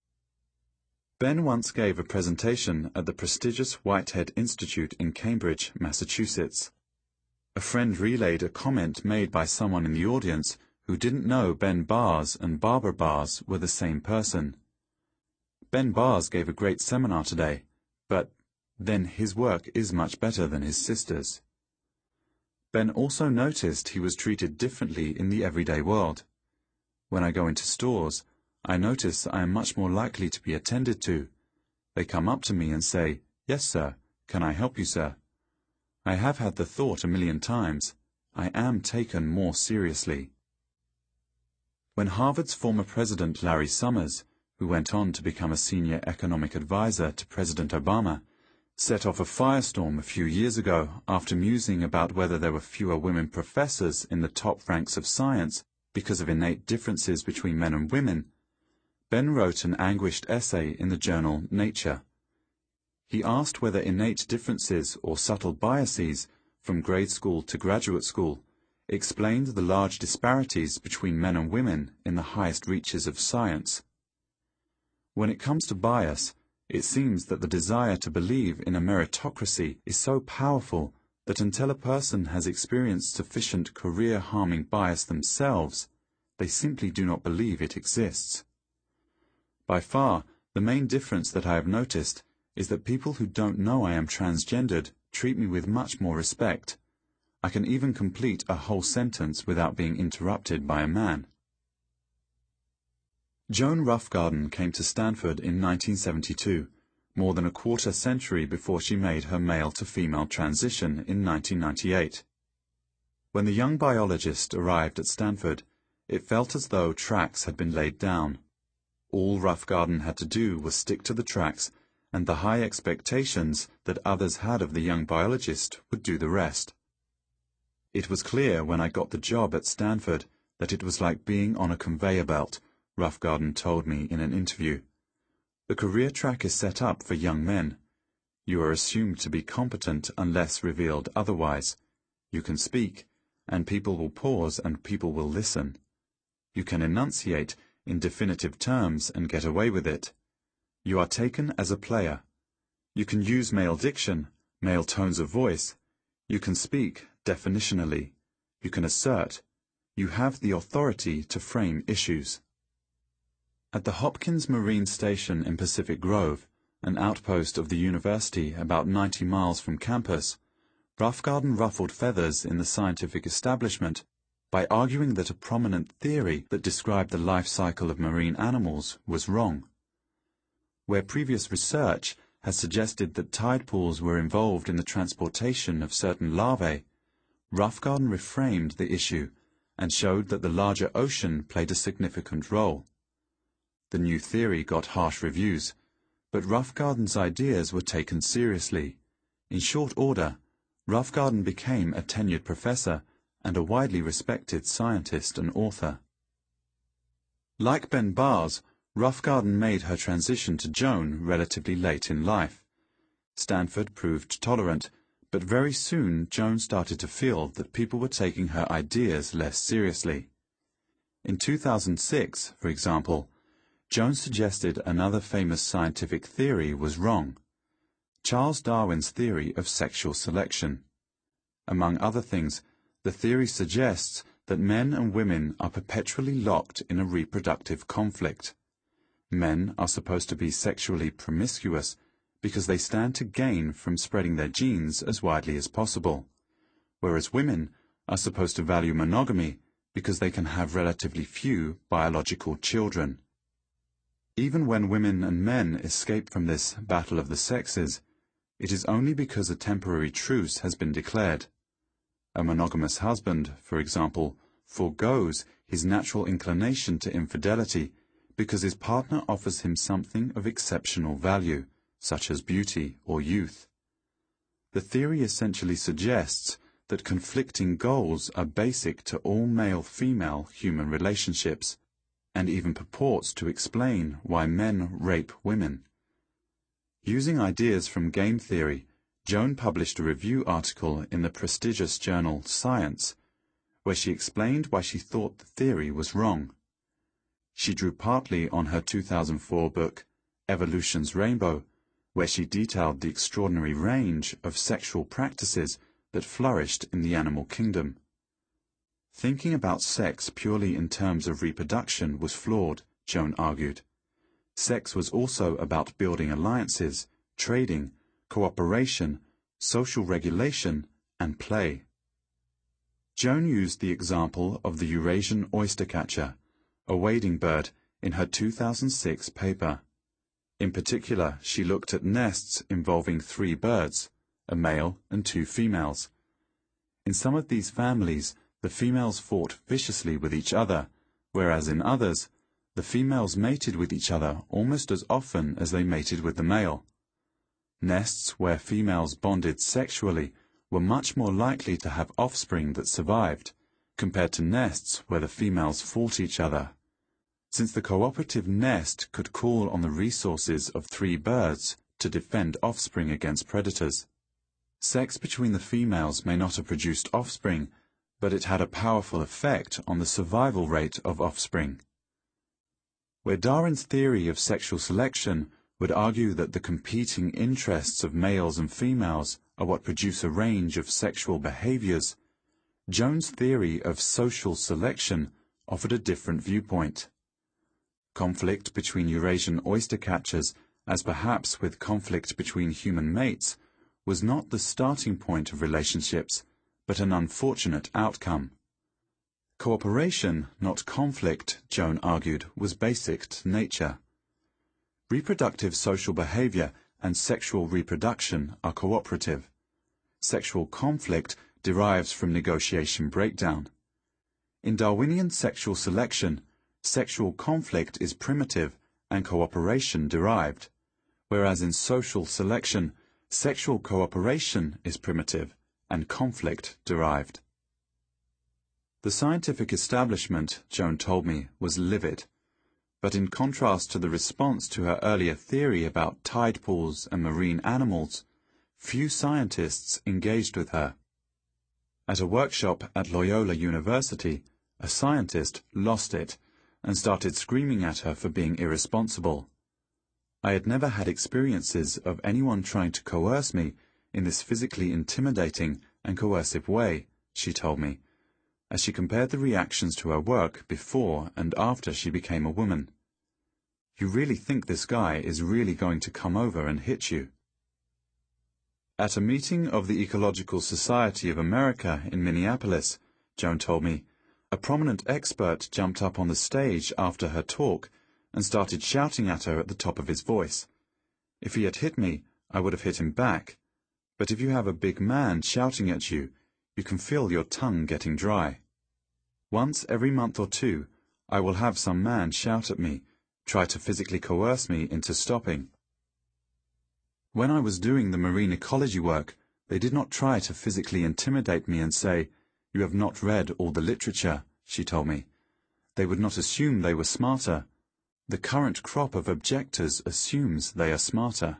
Ben once gave a presentation at the prestigious Whitehead Institute in Cambridge, Massachusetts. A friend relayed a comment made by someone in the audience who didn't know Ben Bars and Barbara Bars were the same person. Ben Bars gave a great seminar today, but then his work is much better than his sister's. Ben also noticed he was treated differently in the everyday world. When I go into stores, I notice I am much more likely to be attended to. They come up to me and say, Yes, sir. Can I help you, sir? I have had the thought a million times. I am taken more seriously. When Harvard's former president Larry Summers, who went on to become a senior economic advisor to President Obama, set off a firestorm a few years ago after musing about whether there were fewer women professors in the top ranks of science because of innate differences between men and women, Ben wrote an anguished essay in the journal Nature. He asked whether innate differences or subtle biases from grade school to graduate school explained the large disparities between men and women in the highest reaches of science. When it comes to bias, it seems that the desire to believe in a meritocracy is so powerful that until a person has experienced sufficient career-harming bias themselves, they simply do not believe it exists. By far, the main difference that I have noticed is that people who don't know I am transgendered treat me with much more respect. I can even complete a whole sentence without being interrupted by a man. Joan Roughgarden came to Stanford in 1972, more than a quarter century before she made her male-to-female transition in 1998. When the young biologist arrived at Stanford, it felt as though tracks had been laid down. All Roughgarden had to do was stick to the tracks, and the high expectations that others had of the young biologist would do the rest. It was clear when I got the job at Stanford that it was like being on a conveyor belt, Roughgarden told me in an interview. The career track is set up for young men. You are assumed to be competent unless revealed otherwise. You can speak, and people will pause and people will listen. You can enunciate in definitive terms and get away with it. You are taken as a player. You can use male diction, male tones of voice. You can speak definitionally. You can assert. You have the authority to frame issues. At the Hopkins Marine Station in Pacific Grove, an outpost of the university about 90 miles from campus, Roughgarden ruffled feathers in the scientific establishment by arguing that a prominent theory that described the life cycle of marine animals was wrong. Where previous research has suggested that tide pools were involved in the transportation of certain larvae, Roughgarden reframed the issue and showed that the larger ocean played a significant role. The new theory got harsh reviews, but Roughgarden's ideas were taken seriously. In short order, Roughgarden became a tenured professor and a widely respected scientist and author. Like Ben Bars, Roughgarden made her transition to Joan relatively late in life. Stanford proved tolerant, but very soon Joan started to feel that people were taking her ideas less seriously. In 2006, for example, Joan suggested another famous scientific theory was wrong: Charles Darwin's theory of sexual selection. Among other things, the theory suggests that men and women are perpetually locked in a reproductive conflict. Men are supposed to be sexually promiscuous because they stand to gain from spreading their genes as widely as possible, whereas women are supposed to value monogamy because they can have relatively few biological children. Even when women and men escape from this battle of the sexes, it is only because a temporary truce has been declared. A monogamous husband, for example, forgoes his natural inclination to infidelity because his partner offers him something of exceptional value, such as beauty or youth. The theory essentially suggests that conflicting goals are basic to all male-female human relationships, and even purports to explain why men rape women. Using ideas from game theory, Joan published a review article in the prestigious journal Science, where she explained why she thought the theory was wrong. She drew partly on her 2004 book, Evolution's Rainbow, where she detailed the extraordinary range of sexual practices that flourished in the animal kingdom. Thinking about sex purely in terms of reproduction was flawed, Joan argued. Sex was also about building alliances, trading, cooperation, social regulation, and play. Joan used the example of the Eurasian oystercatcher, a wading bird, in her 2006 paper. In particular, she looked at nests involving 3 birds, a male and 2 females. In some of these families, the females fought viciously with each other, whereas in others, the females mated with each other almost as often as they mated with the male. Nests where females bonded sexually were much more likely to have offspring that survived, compared to nests where the females fought each other. Since the cooperative nest could call on the resources of 3 birds to defend offspring against predators. Sex between the females may not have produced offspring, but it had a powerful effect on the survival rate of offspring. Where Darwin's theory of sexual selection would argue that the competing interests of males and females are what produce a range of sexual behaviors, Jones' theory of social selection offered a different viewpoint. Conflict between Eurasian oyster catchers, as perhaps with conflict between human mates, was not the starting point of relationships, but an unfortunate outcome. Cooperation, not conflict, Jones argued, was basic to nature. Reproductive social behavior and sexual reproduction are cooperative. Sexual conflict derives from negotiation breakdown. In Darwinian sexual selection, sexual conflict is primitive and cooperation derived, whereas in social selection, sexual cooperation is primitive and conflict derived. The scientific establishment, Joan told me, was livid, but in contrast to the response to her earlier theory about tide pools and marine animals, few scientists engaged with her. At a workshop at Loyola University, a scientist lost it and started screaming at her for being irresponsible. I had never had experiences of anyone trying to coerce me in this physically intimidating and coercive way, she told me, as she compared the reactions to her work before and after she became a woman. You really think this guy is really going to come over and hit you? At a meeting of the Ecological Society of America in Minneapolis, Joan told me, a prominent expert jumped up on the stage after her talk and started shouting at her at the top of his voice. If he had hit me, I would have hit him back. But if you have a big man shouting at you, you can feel your tongue getting dry. Once every month or two, I will have some man shout at me, try to physically coerce me into stopping. When I was doing the marine ecology work, they did not try to physically intimidate me and say, "You have not read all the literature," she told me. They would not assume they were smarter. The current crop of objectors assumes they are smarter.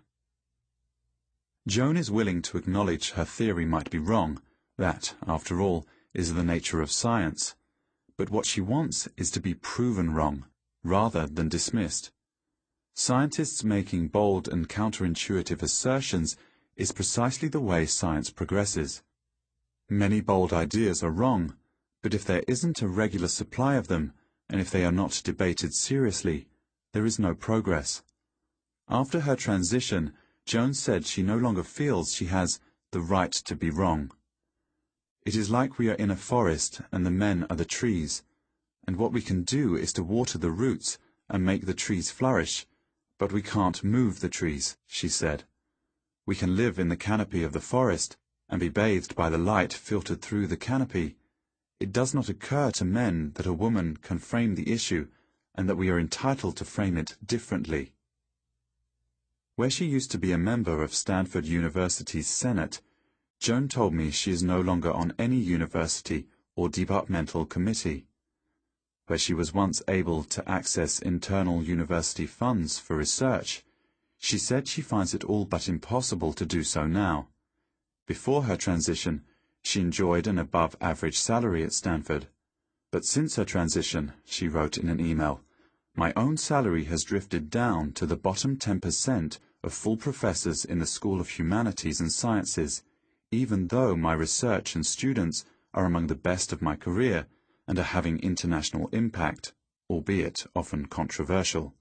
Joan is willing to acknowledge her theory might be wrong. That, after all, is the nature of science. But what she wants is to be proven wrong, rather than dismissed. Scientists making bold and counterintuitive assertions is precisely the way science progresses. Many bold ideas are wrong, but if there isn't a regular supply of them, and if they are not debated seriously, there is no progress. After her transition, Joan said she no longer feels she has the right to be wrong. It is like we are in a forest and the men are the trees, and what we can do is to water the roots and make the trees flourish, but we can't move the trees, she said. We can live in the canopy of the forest and be bathed by the light filtered through the canopy. It does not occur to men that a woman can frame the issue and that we are entitled to frame it differently. Where she used to be a member of Stanford University's Senate, Joan told me she is no longer on any university or departmental committee. Where she was once able to access internal university funds for research, she said she finds it all but impossible to do so now. Before her transition, she enjoyed an above-average salary at Stanford. But since her transition, she wrote in an email, my own salary has drifted down to the bottom 10% of full professors in the School of Humanities and Sciences, even though my research and students are among the best of my career and are having international impact, albeit often controversial.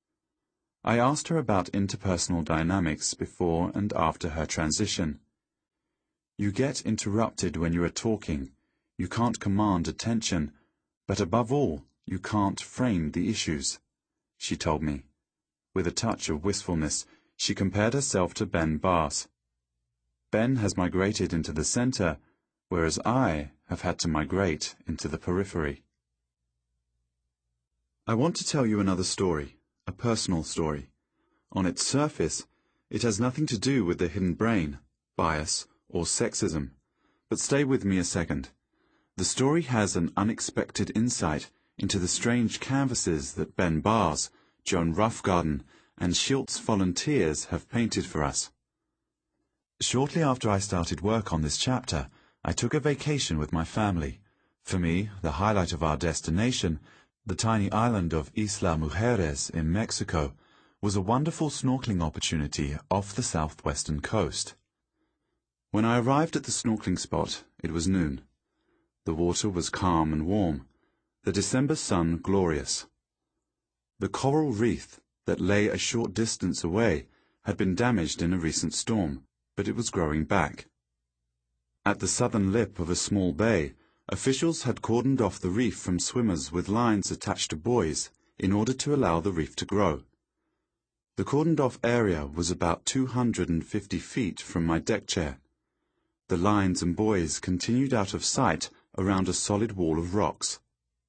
I asked her about interpersonal dynamics before and after her transition. You get interrupted when you are talking, you can't command attention, but above all, you can't frame the issues, she told me. With a touch of wistfulness, she compared herself to Ben Bass. Ben has migrated into the center, whereas I have had to migrate into the periphery. I want to tell you another story, a personal story. On its surface, it has nothing to do with the hidden brain, bias, or sexism. But stay with me a second. The story has an unexpected insight into the strange canvases that Ben Baas, Joan Roughgarden, and Schiltz volunteers have painted for us. Shortly after I started work on this chapter, I took a vacation with my family, For me, the highlight of our destination, the tiny island of Isla Mujeres in Mexico, was a wonderful snorkeling opportunity off the southwestern coast. When I arrived at the snorkeling spot, it was noon. The water was calm and warm, the December sun glorious. The coral reef that lay a short distance away had been damaged in a recent storm, but it was growing back. At the southern lip of a small bay, officials had cordoned off the reef from swimmers with lines attached to buoys in order to allow the reef to grow. The cordoned-off area was about 250 feet from my deck chair. The lines and buoys continued out of sight around a solid wall of rocks.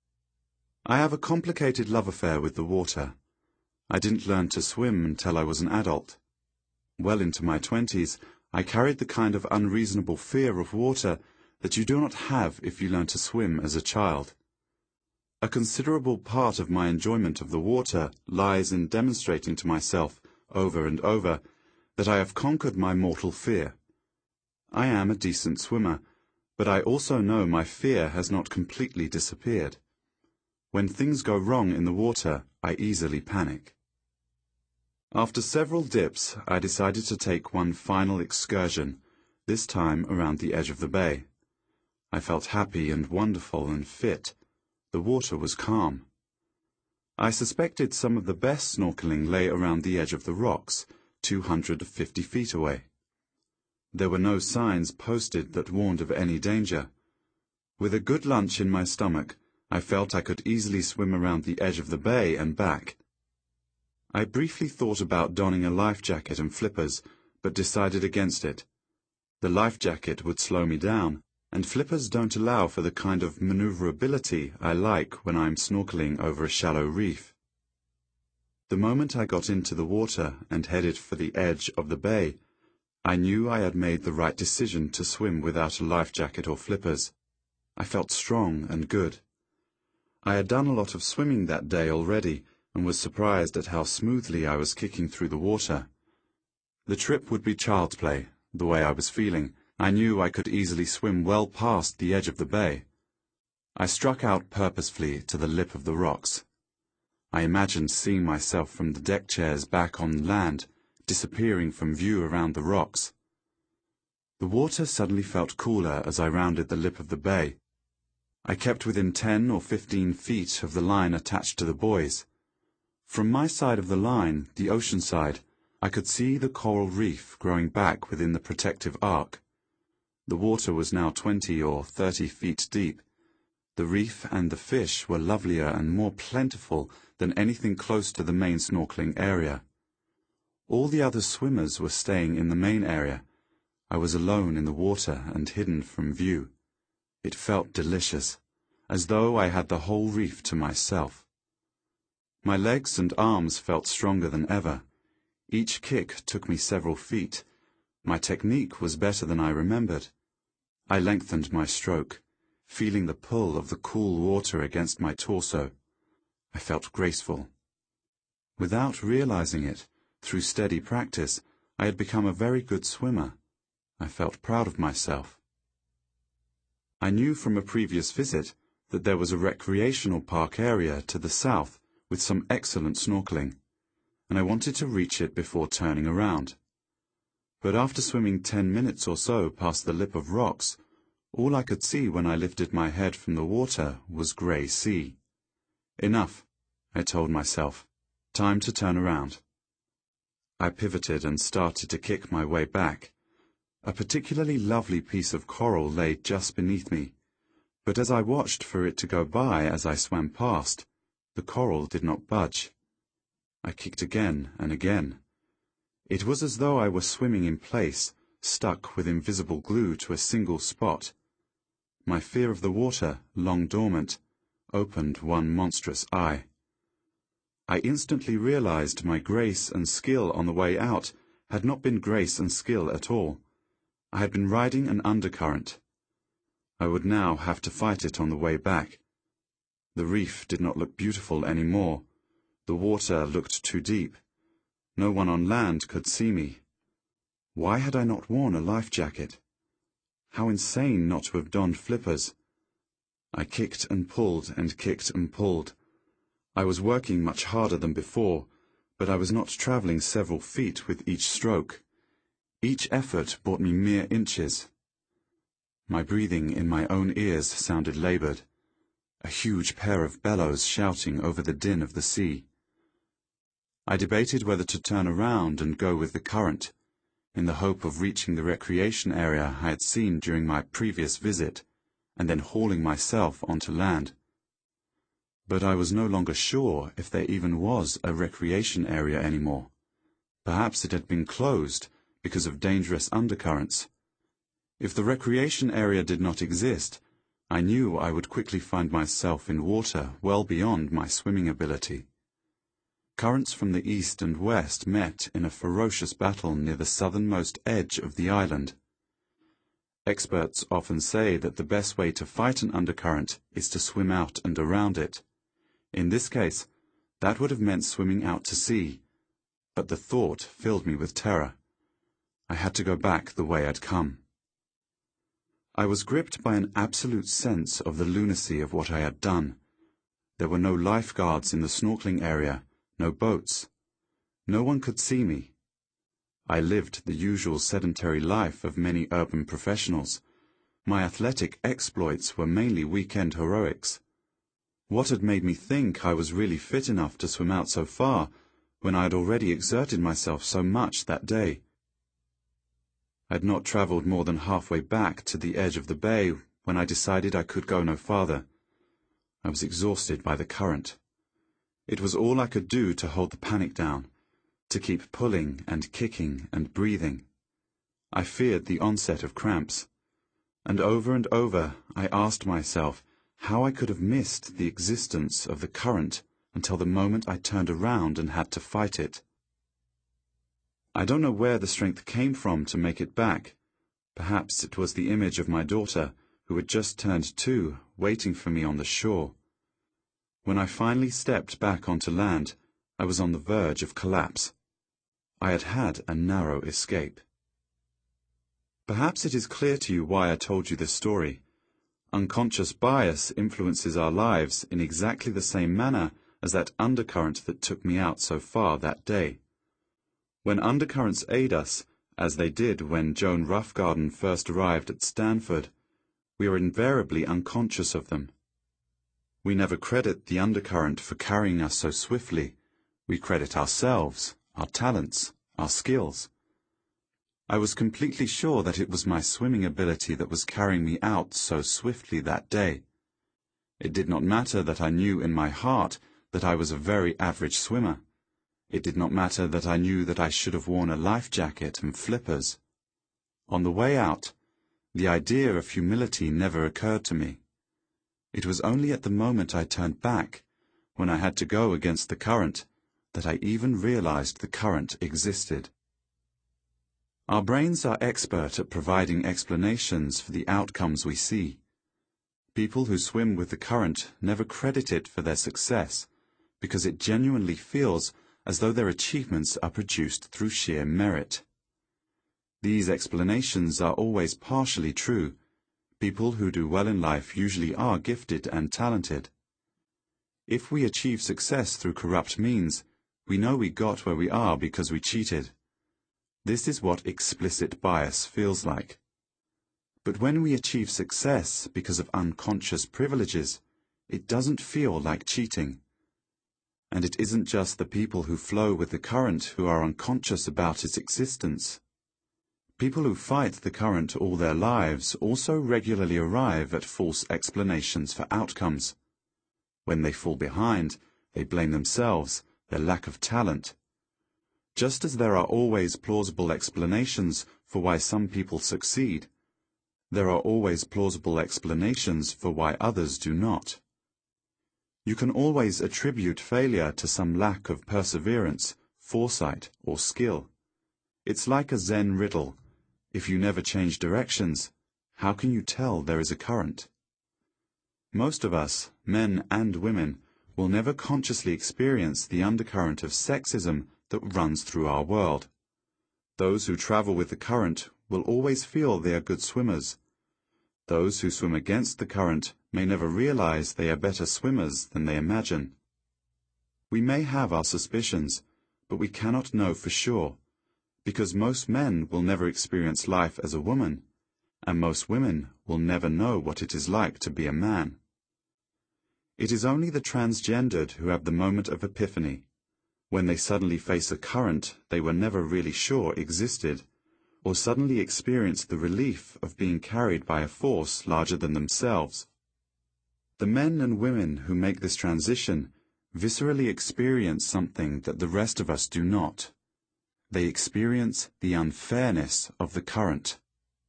I have a complicated love affair with the water. I didn't learn to swim until I was an adult. Well into my 20s, I carried the kind of unreasonable fear of water that you do not have if you learn to swim as a child. A considerable part of my enjoyment of the water lies in demonstrating to myself, over and over, that I have conquered my mortal fear. I am a decent swimmer, but I also know my fear has not completely disappeared. When things go wrong in the water, I easily panic. After several dips, I decided to take one final excursion, this time around the edge of the bay. I felt happy and wonderful and fit. The water was calm. I suspected some of the best snorkeling lay around the edge of the rocks, 250 feet away. There were no signs posted that warned of any danger. With a good lunch in my stomach, I felt I could easily swim around the edge of the bay and back. I briefly thought about donning a life jacket and flippers, but decided against it. The life jacket would slow me down, and flippers don't allow for the kind of maneuverability I like when I'm snorkeling over a shallow reef. The moment I got into the water and headed for the edge of the bay, I knew I had made the right decision to swim without a life jacket or flippers. I felt strong and good. I had done a lot of swimming that day already, and was surprised at how smoothly I was kicking through the water. The trip would be child's play, the way I was feeling. I knew I could easily swim well past the edge of the bay. I struck out purposefully to the lip of the rocks. I imagined seeing myself from the deck chairs back on land, disappearing from view around the rocks. The water suddenly felt cooler as I rounded the lip of the bay. I kept within 10 or 15 feet of the line attached to the buoys. From my side of the line, the ocean side, I could see the coral reef growing back within the protective arc. The water was now 20 or 30 feet deep. The reef and the fish were lovelier and more plentiful than anything close to the main snorkeling area. All the other swimmers were staying in the main area. I was alone in the water and hidden from view. It felt delicious, as though I had the whole reef to myself. My legs and arms felt stronger than ever. Each kick took me several feet. My technique was better than I remembered. I lengthened my stroke, feeling the pull of the cool water against my torso. I felt graceful. Without realizing it, through steady practice, I had become a very good swimmer. I felt proud of myself. I knew from a previous visit that there was a recreational park area to the south with some excellent snorkeling, and I wanted to reach it before turning around. But after swimming 10 minutes or so past the lip of rocks, all I could see when I lifted my head from the water was grey sea. Enough, I told myself. Time to turn around. I pivoted and started to kick my way back. A particularly lovely piece of coral lay just beneath me, but as I watched for it to go by as I swam past, the coral did not budge. I kicked again and again. It was as though I were swimming in place, stuck with invisible glue to a single spot. My fear of the water, long dormant, opened one monstrous eye. I instantly realized my grace and skill on the way out had not been grace and skill at all. I had been riding an undercurrent. I would now have to fight it on the way back. The reef did not look beautiful any more. The water looked too deep. No one on land could see me. Why had I not worn a life jacket? How insane not to have donned flippers. I kicked and pulled and kicked and pulled. I was working much harder than before, but I was not travelling several feet with each stroke. Each effort brought me mere inches. My breathing in my own ears sounded laboured, a huge pair of bellows shouting over the din of the sea. I debated whether to turn around and go with the current, in the hope of reaching the recreation area I had seen during my previous visit, and then hauling myself onto land. But I was no longer sure if there even was a recreation area anymore. Perhaps it had been closed because of dangerous undercurrents. If the recreation area did not exist, I knew I would quickly find myself in water well beyond my swimming ability. Currents from the east and west met in a ferocious battle near the southernmost edge of the island. Experts often say that the best way to fight an undercurrent is to swim out and around it. In this case, that would have meant swimming out to sea, but the thought filled me with terror. I had to go back the way I'd come. I was gripped by an absolute sense of the lunacy of what I had done. There were no lifeguards in the snorkeling area, no boats. No one could see me. I lived the usual sedentary life of many urban professionals. My athletic exploits were mainly weekend heroics. What had made me think I was really fit enough to swim out so far when I had already exerted myself so much that day? I had not travelled more than halfway back to the edge of the bay when I decided I could go no farther. I was exhausted by the current. It was all I could do to hold the panic down, to keep pulling and kicking and breathing. I feared the onset of cramps, and over I asked myself how I could have missed the existence of the current until the moment I turned around and had to fight it. I don't know where the strength came from to make it back. Perhaps it was the image of my daughter, who had just turned 2, waiting for me on the shore. When I finally stepped back onto land, I was on the verge of collapse. I had had a narrow escape. Perhaps it is clear to you why I told you this story. Unconscious bias influences our lives in exactly the same manner as that undercurrent that took me out so far that day. When undercurrents aid us, as they did when Joan Roughgarden first arrived at Stanford, we are invariably unconscious of them. We never credit the undercurrent for carrying us so swiftly. We credit ourselves, our talents, our skills. I was completely sure that it was my swimming ability that was carrying me out so swiftly that day. It did not matter that I knew in my heart that I was a very average swimmer. It did not matter that I knew that I should have worn a life jacket and flippers. On the way out, the idea of humility never occurred to me. It was only at the moment I turned back, when I had to go against the current, that I even realized the current existed. Our brains are expert at providing explanations for the outcomes we see. People who swim with the current never credit it for their success, because it genuinely feels as though their achievements are produced through sheer merit. These explanations are always partially true. People who do well in life usually are gifted and talented. If we achieve success through corrupt means, we know we got where we are because we cheated. This is what explicit bias feels like. But when we achieve success because of unconscious privileges, it doesn't feel like cheating. And it isn't just the people who flow with the current who are unconscious about its existence. People who fight the current all their lives also regularly arrive at false explanations for outcomes. When they fall behind, they blame themselves, their lack of talent. Just as there are always plausible explanations for why some people succeed, there are always plausible explanations for why others do not. You can always attribute failure to some lack of perseverance, foresight, or skill. It's like a Zen riddle. If you never change directions, how can you tell there is a current? Most of us, men and women, will never consciously experience the undercurrent of sexism that runs through our world. Those who travel with the current will always feel they are good swimmers. Those who swim against the current may never realize they are better swimmers than they imagine. We may have our suspicions, but we cannot know for sure, because most men will never experience life as a woman, and most women will never know what it is like to be a man. It is only the transgendered who have the moment of epiphany, when they suddenly face a current they were never really sure existed, or suddenly experience the relief of being carried by a force larger than themselves. The men and women who make this transition viscerally experience something that the rest of us do not. They experience the unfairness of the current.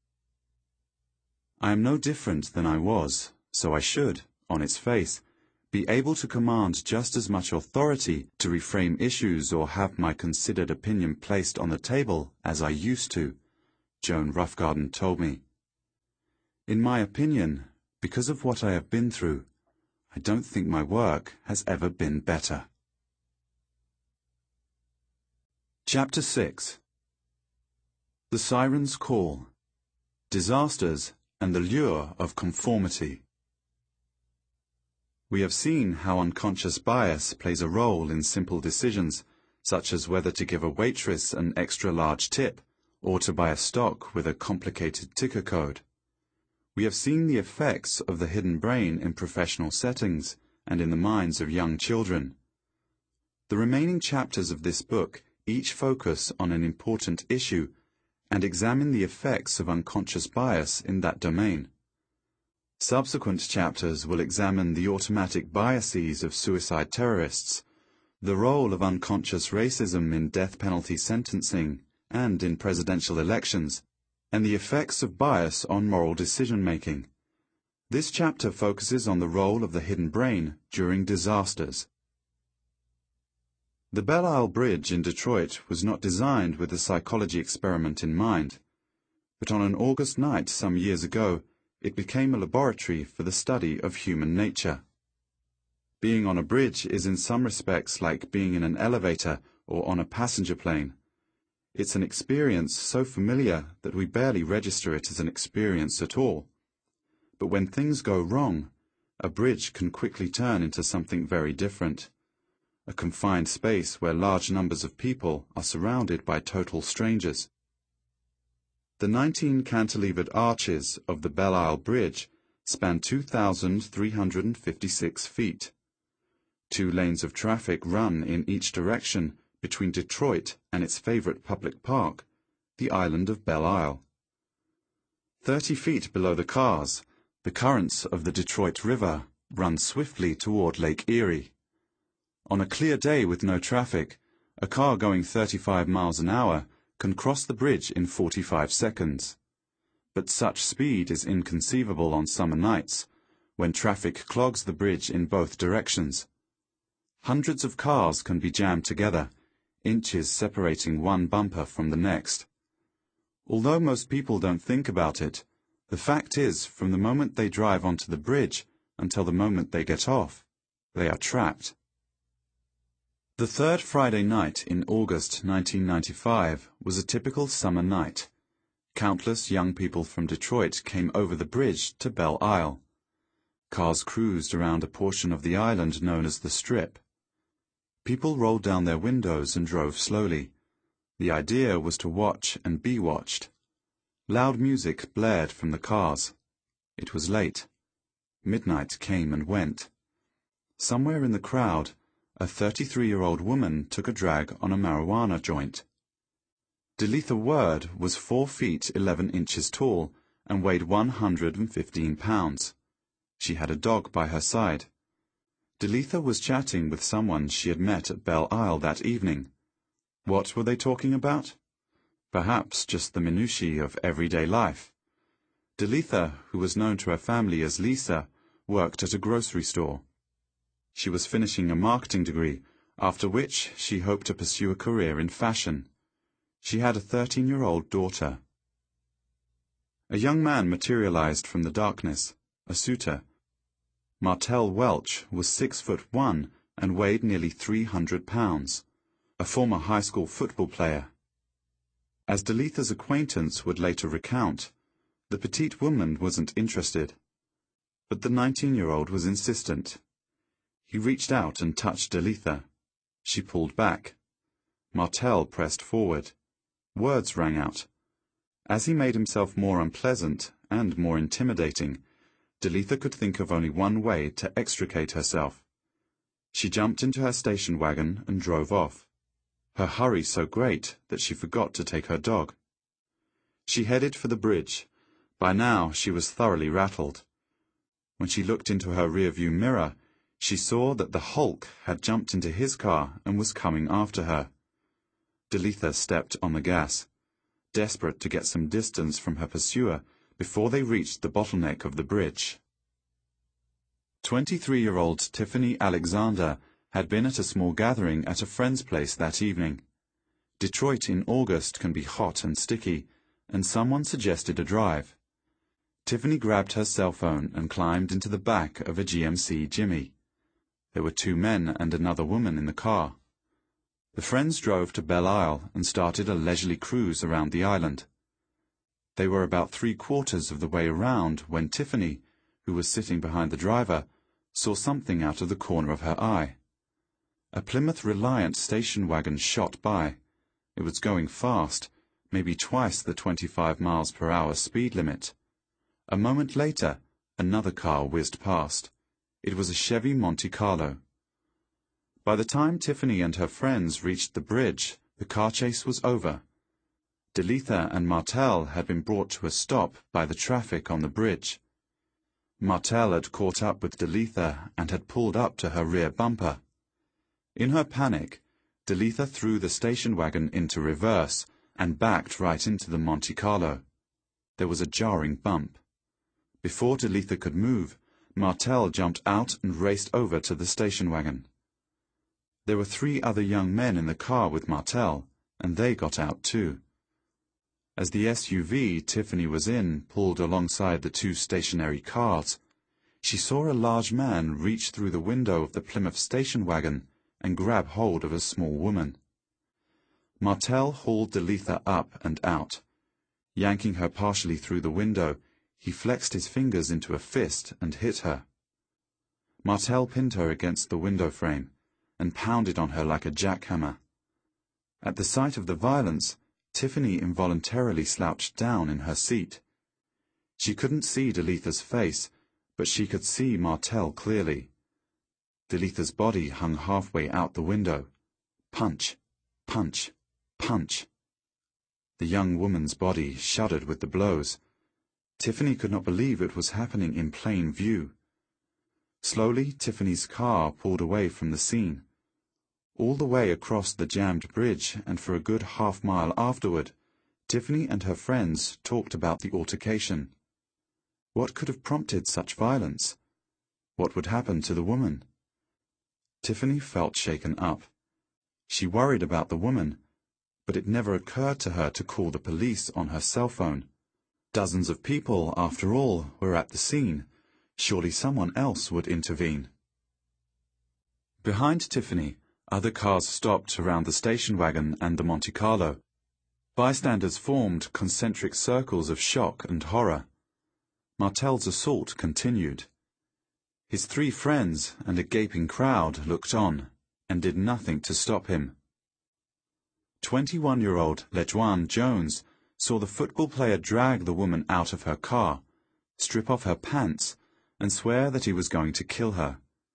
I am no different than I was, so I should, on its face, be able to command just as much authority to reframe issues or have my considered opinion placed on the table as I used to, Joan Roughgarden told me. In my opinion, because of what I have been through, I don't think my work has ever been better. Chapter 6. The Siren's Call. Disasters and the Lure of Conformity. We have seen how unconscious bias plays a role in simple decisions, such as whether to give a waitress an extra large tip or to buy a stock with a complicated ticker code. We have seen the effects of the hidden brain in professional settings and in the minds of young children. The remaining chapters of this book each focus on an important issue and examine the effects of unconscious bias in that domain. Subsequent chapters will examine the automatic biases of suicide terrorists, the role of unconscious racism in death penalty sentencing and in presidential elections, and the effects of bias on moral decision-making. This chapter focuses on the role of the hidden brain during disasters. The Belle Isle Bridge in Detroit was not designed with a psychology experiment in mind, but on an August night some years ago, it became a laboratory for the study of human nature. Being on a bridge is in some respects like being in an elevator or on a passenger plane. It's an experience so familiar that we barely register it as an experience at all. But when things go wrong, a bridge can quickly turn into something very different. A confined space where large numbers of people are surrounded by total strangers. The 19 cantilevered arches of the Belle Isle Bridge span 2,356 feet. 2 lanes of traffic run in each direction between Detroit and its favorite public park, the island of Belle Isle. 30 feet below the cars, the currents of the Detroit River run swiftly toward Lake Erie. On a clear day with no traffic, a car going 35 miles an hour can cross the bridge in 45 seconds. But such speed is inconceivable on summer nights, when traffic clogs the bridge in both directions. Hundreds of cars can be jammed together, inches separating one bumper from the next. Although most people don't think about it, the fact is, from the moment they drive onto the bridge until the moment they get off, they are trapped. The third Friday night in August 1995 was a typical summer night. Countless young people from Detroit came over the bridge to Belle Isle. Cars cruised around a portion of the island known as the Strip. People rolled down their windows and drove slowly. The idea was to watch and be watched. Loud music blared from the cars. It was late. Midnight came and went. Somewhere in the crowd, a 33-year-old woman took a drag on a marijuana joint. Delitha Word was 4 feet 11 inches tall and weighed 115 pounds. She had a dog by her side. Delitha was chatting with someone she had met at Belle Isle that evening. What were they talking about? Perhaps just the minutiae of everyday life. Delitha, who was known to her family as Lisa, worked at a grocery store. She was finishing a marketing degree, after which she hoped to pursue a career in fashion. She had a 13-year-old daughter. A young man materialized from the darkness, a suitor. Martell Welch was 6'1" and weighed nearly 300 pounds, a former high school football player. As Delitha's acquaintance would later recount, The petite woman wasn't interested, but the 19-year-old was insistent. He reached out and touched Delitha. She pulled back. Martel pressed forward. Words rang out. As he made himself more unpleasant and more intimidating, Delitha could think of only one way to extricate herself. She jumped into her station wagon and drove off, her hurry so great that she forgot to take her dog. She headed for the bridge. By now she was thoroughly rattled. When she looked into her rearview mirror, she saw that the Hulk had jumped into his car and was coming after her. Delitha stepped on the gas, desperate to get some distance from her pursuer before they reached the bottleneck of the bridge. 23-year-old Tiffany Alexander had been at a small gathering at a friend's place that evening. Detroit in August can be hot and sticky, and someone suggested a drive. Tiffany grabbed her cell phone and climbed into the back of a GMC Jimmy. There were 2 men and another woman in the car. The friends drove to Belle Isle and started a leisurely cruise around the island. They were about 3/4 of the way around when Tiffany, who was sitting behind the driver, saw something out of the corner of her eye. A Plymouth Reliant station wagon shot by. It was going fast, maybe twice the 25 miles per hour speed limit. A moment later, another car whizzed past. It was a Chevy Monte Carlo. By the time Tiffany and her friends reached the bridge, the car chase was over. Delitha and Martel had been brought to a stop by the traffic on the bridge. Martel had caught up with Delitha and had pulled up to her rear bumper. In her panic, Delitha threw the station wagon into reverse and backed right into the Monte Carlo. There was a jarring bump. Before Delitha could move, Martel jumped out and raced over to the station wagon. There were 3 other young men in the car with Martel, and they got out too. As the SUV Tiffany was in pulled alongside the 2 stationary cars, she saw a large man reach through the window of the Plymouth station wagon and grab hold of a small woman. Martel hauled Delitha up and out. Yanking her partially through the window, he flexed his fingers into a fist and hit her. Martel pinned her against the window frame and pounded on her like a jackhammer. At the sight of the violence, Tiffany involuntarily slouched down in her seat. She couldn't see Delitha's face, but she could see Martel clearly. Delitha's body hung halfway out the window. Punch, punch, punch. The young woman's body shuddered with the blows. Tiffany could not believe it was happening in plain view. Slowly, Tiffany's car pulled away from the scene. All the way across the jammed bridge and for a good half-mile afterward, Tiffany and her friends talked about the altercation. What could have prompted such violence? What would happen to the woman? Tiffany felt shaken up. She worried about the woman, but it never occurred to her to call the police on her cell phone. Dozens of people, after all, were at the scene. Surely someone else would intervene. Behind Tiffany, other cars stopped around the station wagon and the Monte Carlo. Bystanders formed concentric circles of shock and horror. Martel's assault continued. His 3 friends and a gaping crowd looked on and did nothing to stop him. 21-year-old LeJuan Jones saw the football player drag the woman out of her car, strip off her pants, and swear that he was going to kill her.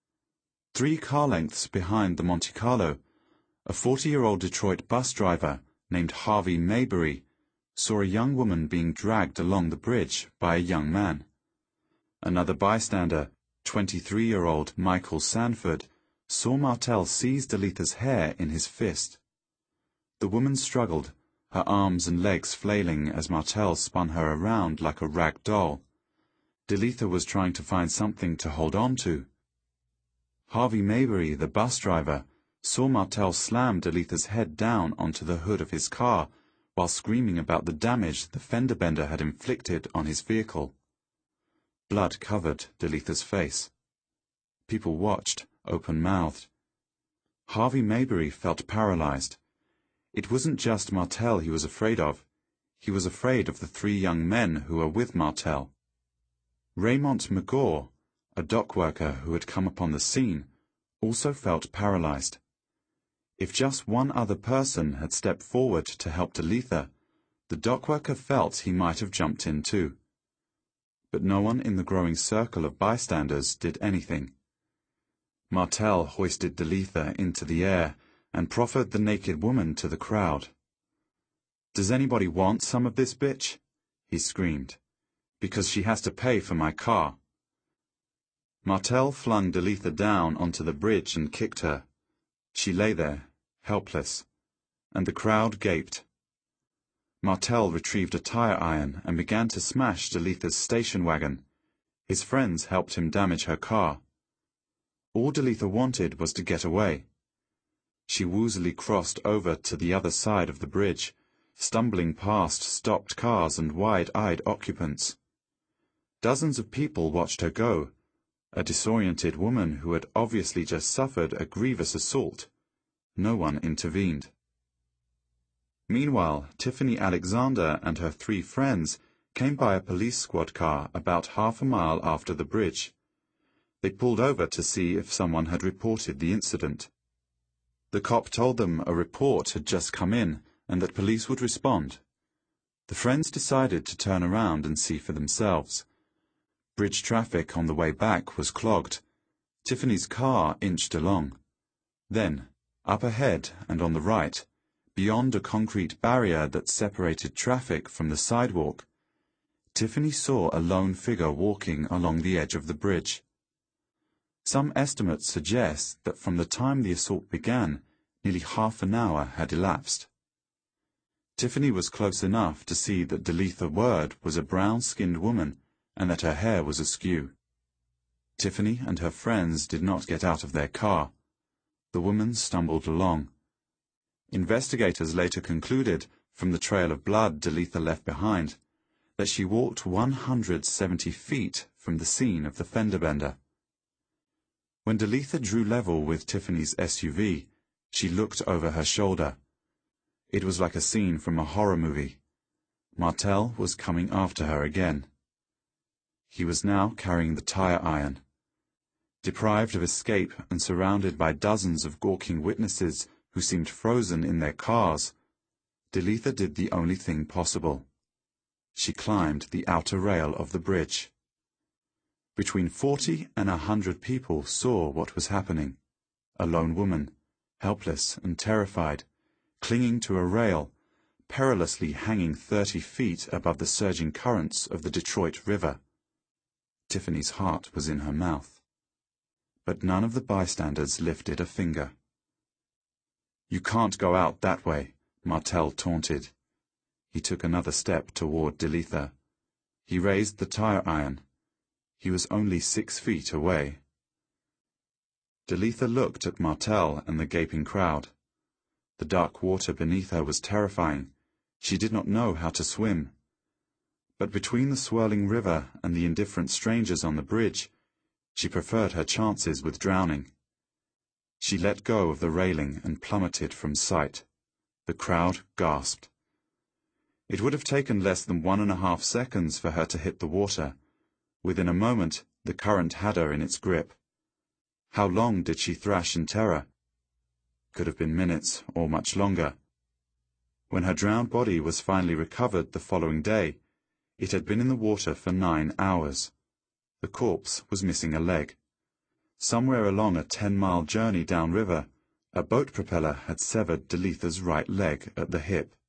3 car lengths behind the Monte Carlo, a 40-year-old Detroit bus driver named Harvey Maybury saw a young woman being dragged along the bridge by a young man. Another bystander, 23-year-old Michael Sanford, saw Martel seize Delitha's hair in his fist. The woman struggled, her arms and legs flailing as Martel spun her around like a rag doll. Delitha was trying to find something to hold on to. Harvey Maybury, the bus driver, saw Martel slam Delitha's head down onto the hood of his car while screaming about the damage the fender bender had inflicted on his vehicle. Blood covered Delitha's face. People watched, open-mouthed. Harvey Maybury felt paralyzed. It wasn't just Martel he was afraid of. he was afraid of the 3 young men who were with Martel. Raymond McGaw, a dock worker who had come upon the scene, also felt paralyzed. If just one other person had stepped forward to help Delitha, the dock worker felt he might have jumped in too. But no one in the growing circle of bystanders did anything. Martel hoisted Delitha into the air and proffered the naked woman to the crowd. "Does anybody want some of this bitch?" he screamed. "Because she has to pay for my car." Martel flung Delitha down onto the bridge and kicked her. She lay there, helpless, and the crowd gaped. Martel retrieved a tire iron and began to smash Delitha's station wagon. His friends helped him damage her car. All Delitha wanted was to get away. She woozily crossed over to the other side of the bridge, stumbling past stopped cars and wide-eyed occupants. Dozens of people watched her go, a disoriented woman who had obviously just suffered a grievous assault. No one intervened. Meanwhile, Tiffany Alexander and her 3 friends came by a police squad car about half a mile after the bridge. They pulled over to see if someone had reported the incident. The cop told them a report had just come in and that police would respond. The friends decided to turn around and see for themselves. Bridge traffic on the way back was clogged. Tiffany's car inched along. Then, up ahead and on the right, beyond a concrete barrier that separated traffic from the sidewalk, Tiffany saw a lone figure walking along the edge of the bridge. Some estimates suggest that from the time the assault began, nearly half an hour had elapsed. Tiffany was close enough to see that Delitha Word was a brown-skinned woman and that her hair was askew. Tiffany and her friends did not get out of their car. The woman stumbled along. Investigators later concluded, from the trail of blood Delitha left behind, that she walked 170 feet from the scene of the fender bender. When Delitha drew level with Tiffany's SUV, she looked over her shoulder. It was like a scene from a horror movie. Martel was coming after her again. He was now carrying the tire iron. Deprived of escape and surrounded by dozens of gawking witnesses who seemed frozen in their cars, Delitha did the only thing possible. She climbed the outer rail of the bridge. Between 40 and 100 people saw what was happening. A lone woman, helpless and terrified, clinging to a rail, perilously hanging 30 feet above the surging currents of the Detroit River. Tiffany's heart was in her mouth. But none of the bystanders lifted a finger. "You can't go out that way," Martel taunted. He took another step toward Delitha. He raised the tire iron. He was only 6 feet away. Delitha looked at Martel and the gaping crowd. The dark water beneath her was terrifying. She did not know how to swim. But between the swirling river and the indifferent strangers on the bridge, she preferred her chances with drowning. She let go of the railing and plummeted from sight. The crowd gasped. It would have taken less than 1.5 seconds for her to hit the water. Within a moment, the current had her in its grip. How long did she thrash in terror? Could have been minutes or much longer. When her drowned body was finally recovered the following day, it had been in the water for 9 hours. The corpse was missing a leg. Somewhere along a 10-mile journey downriver, a boat propeller had severed Delitha's right leg at the hip.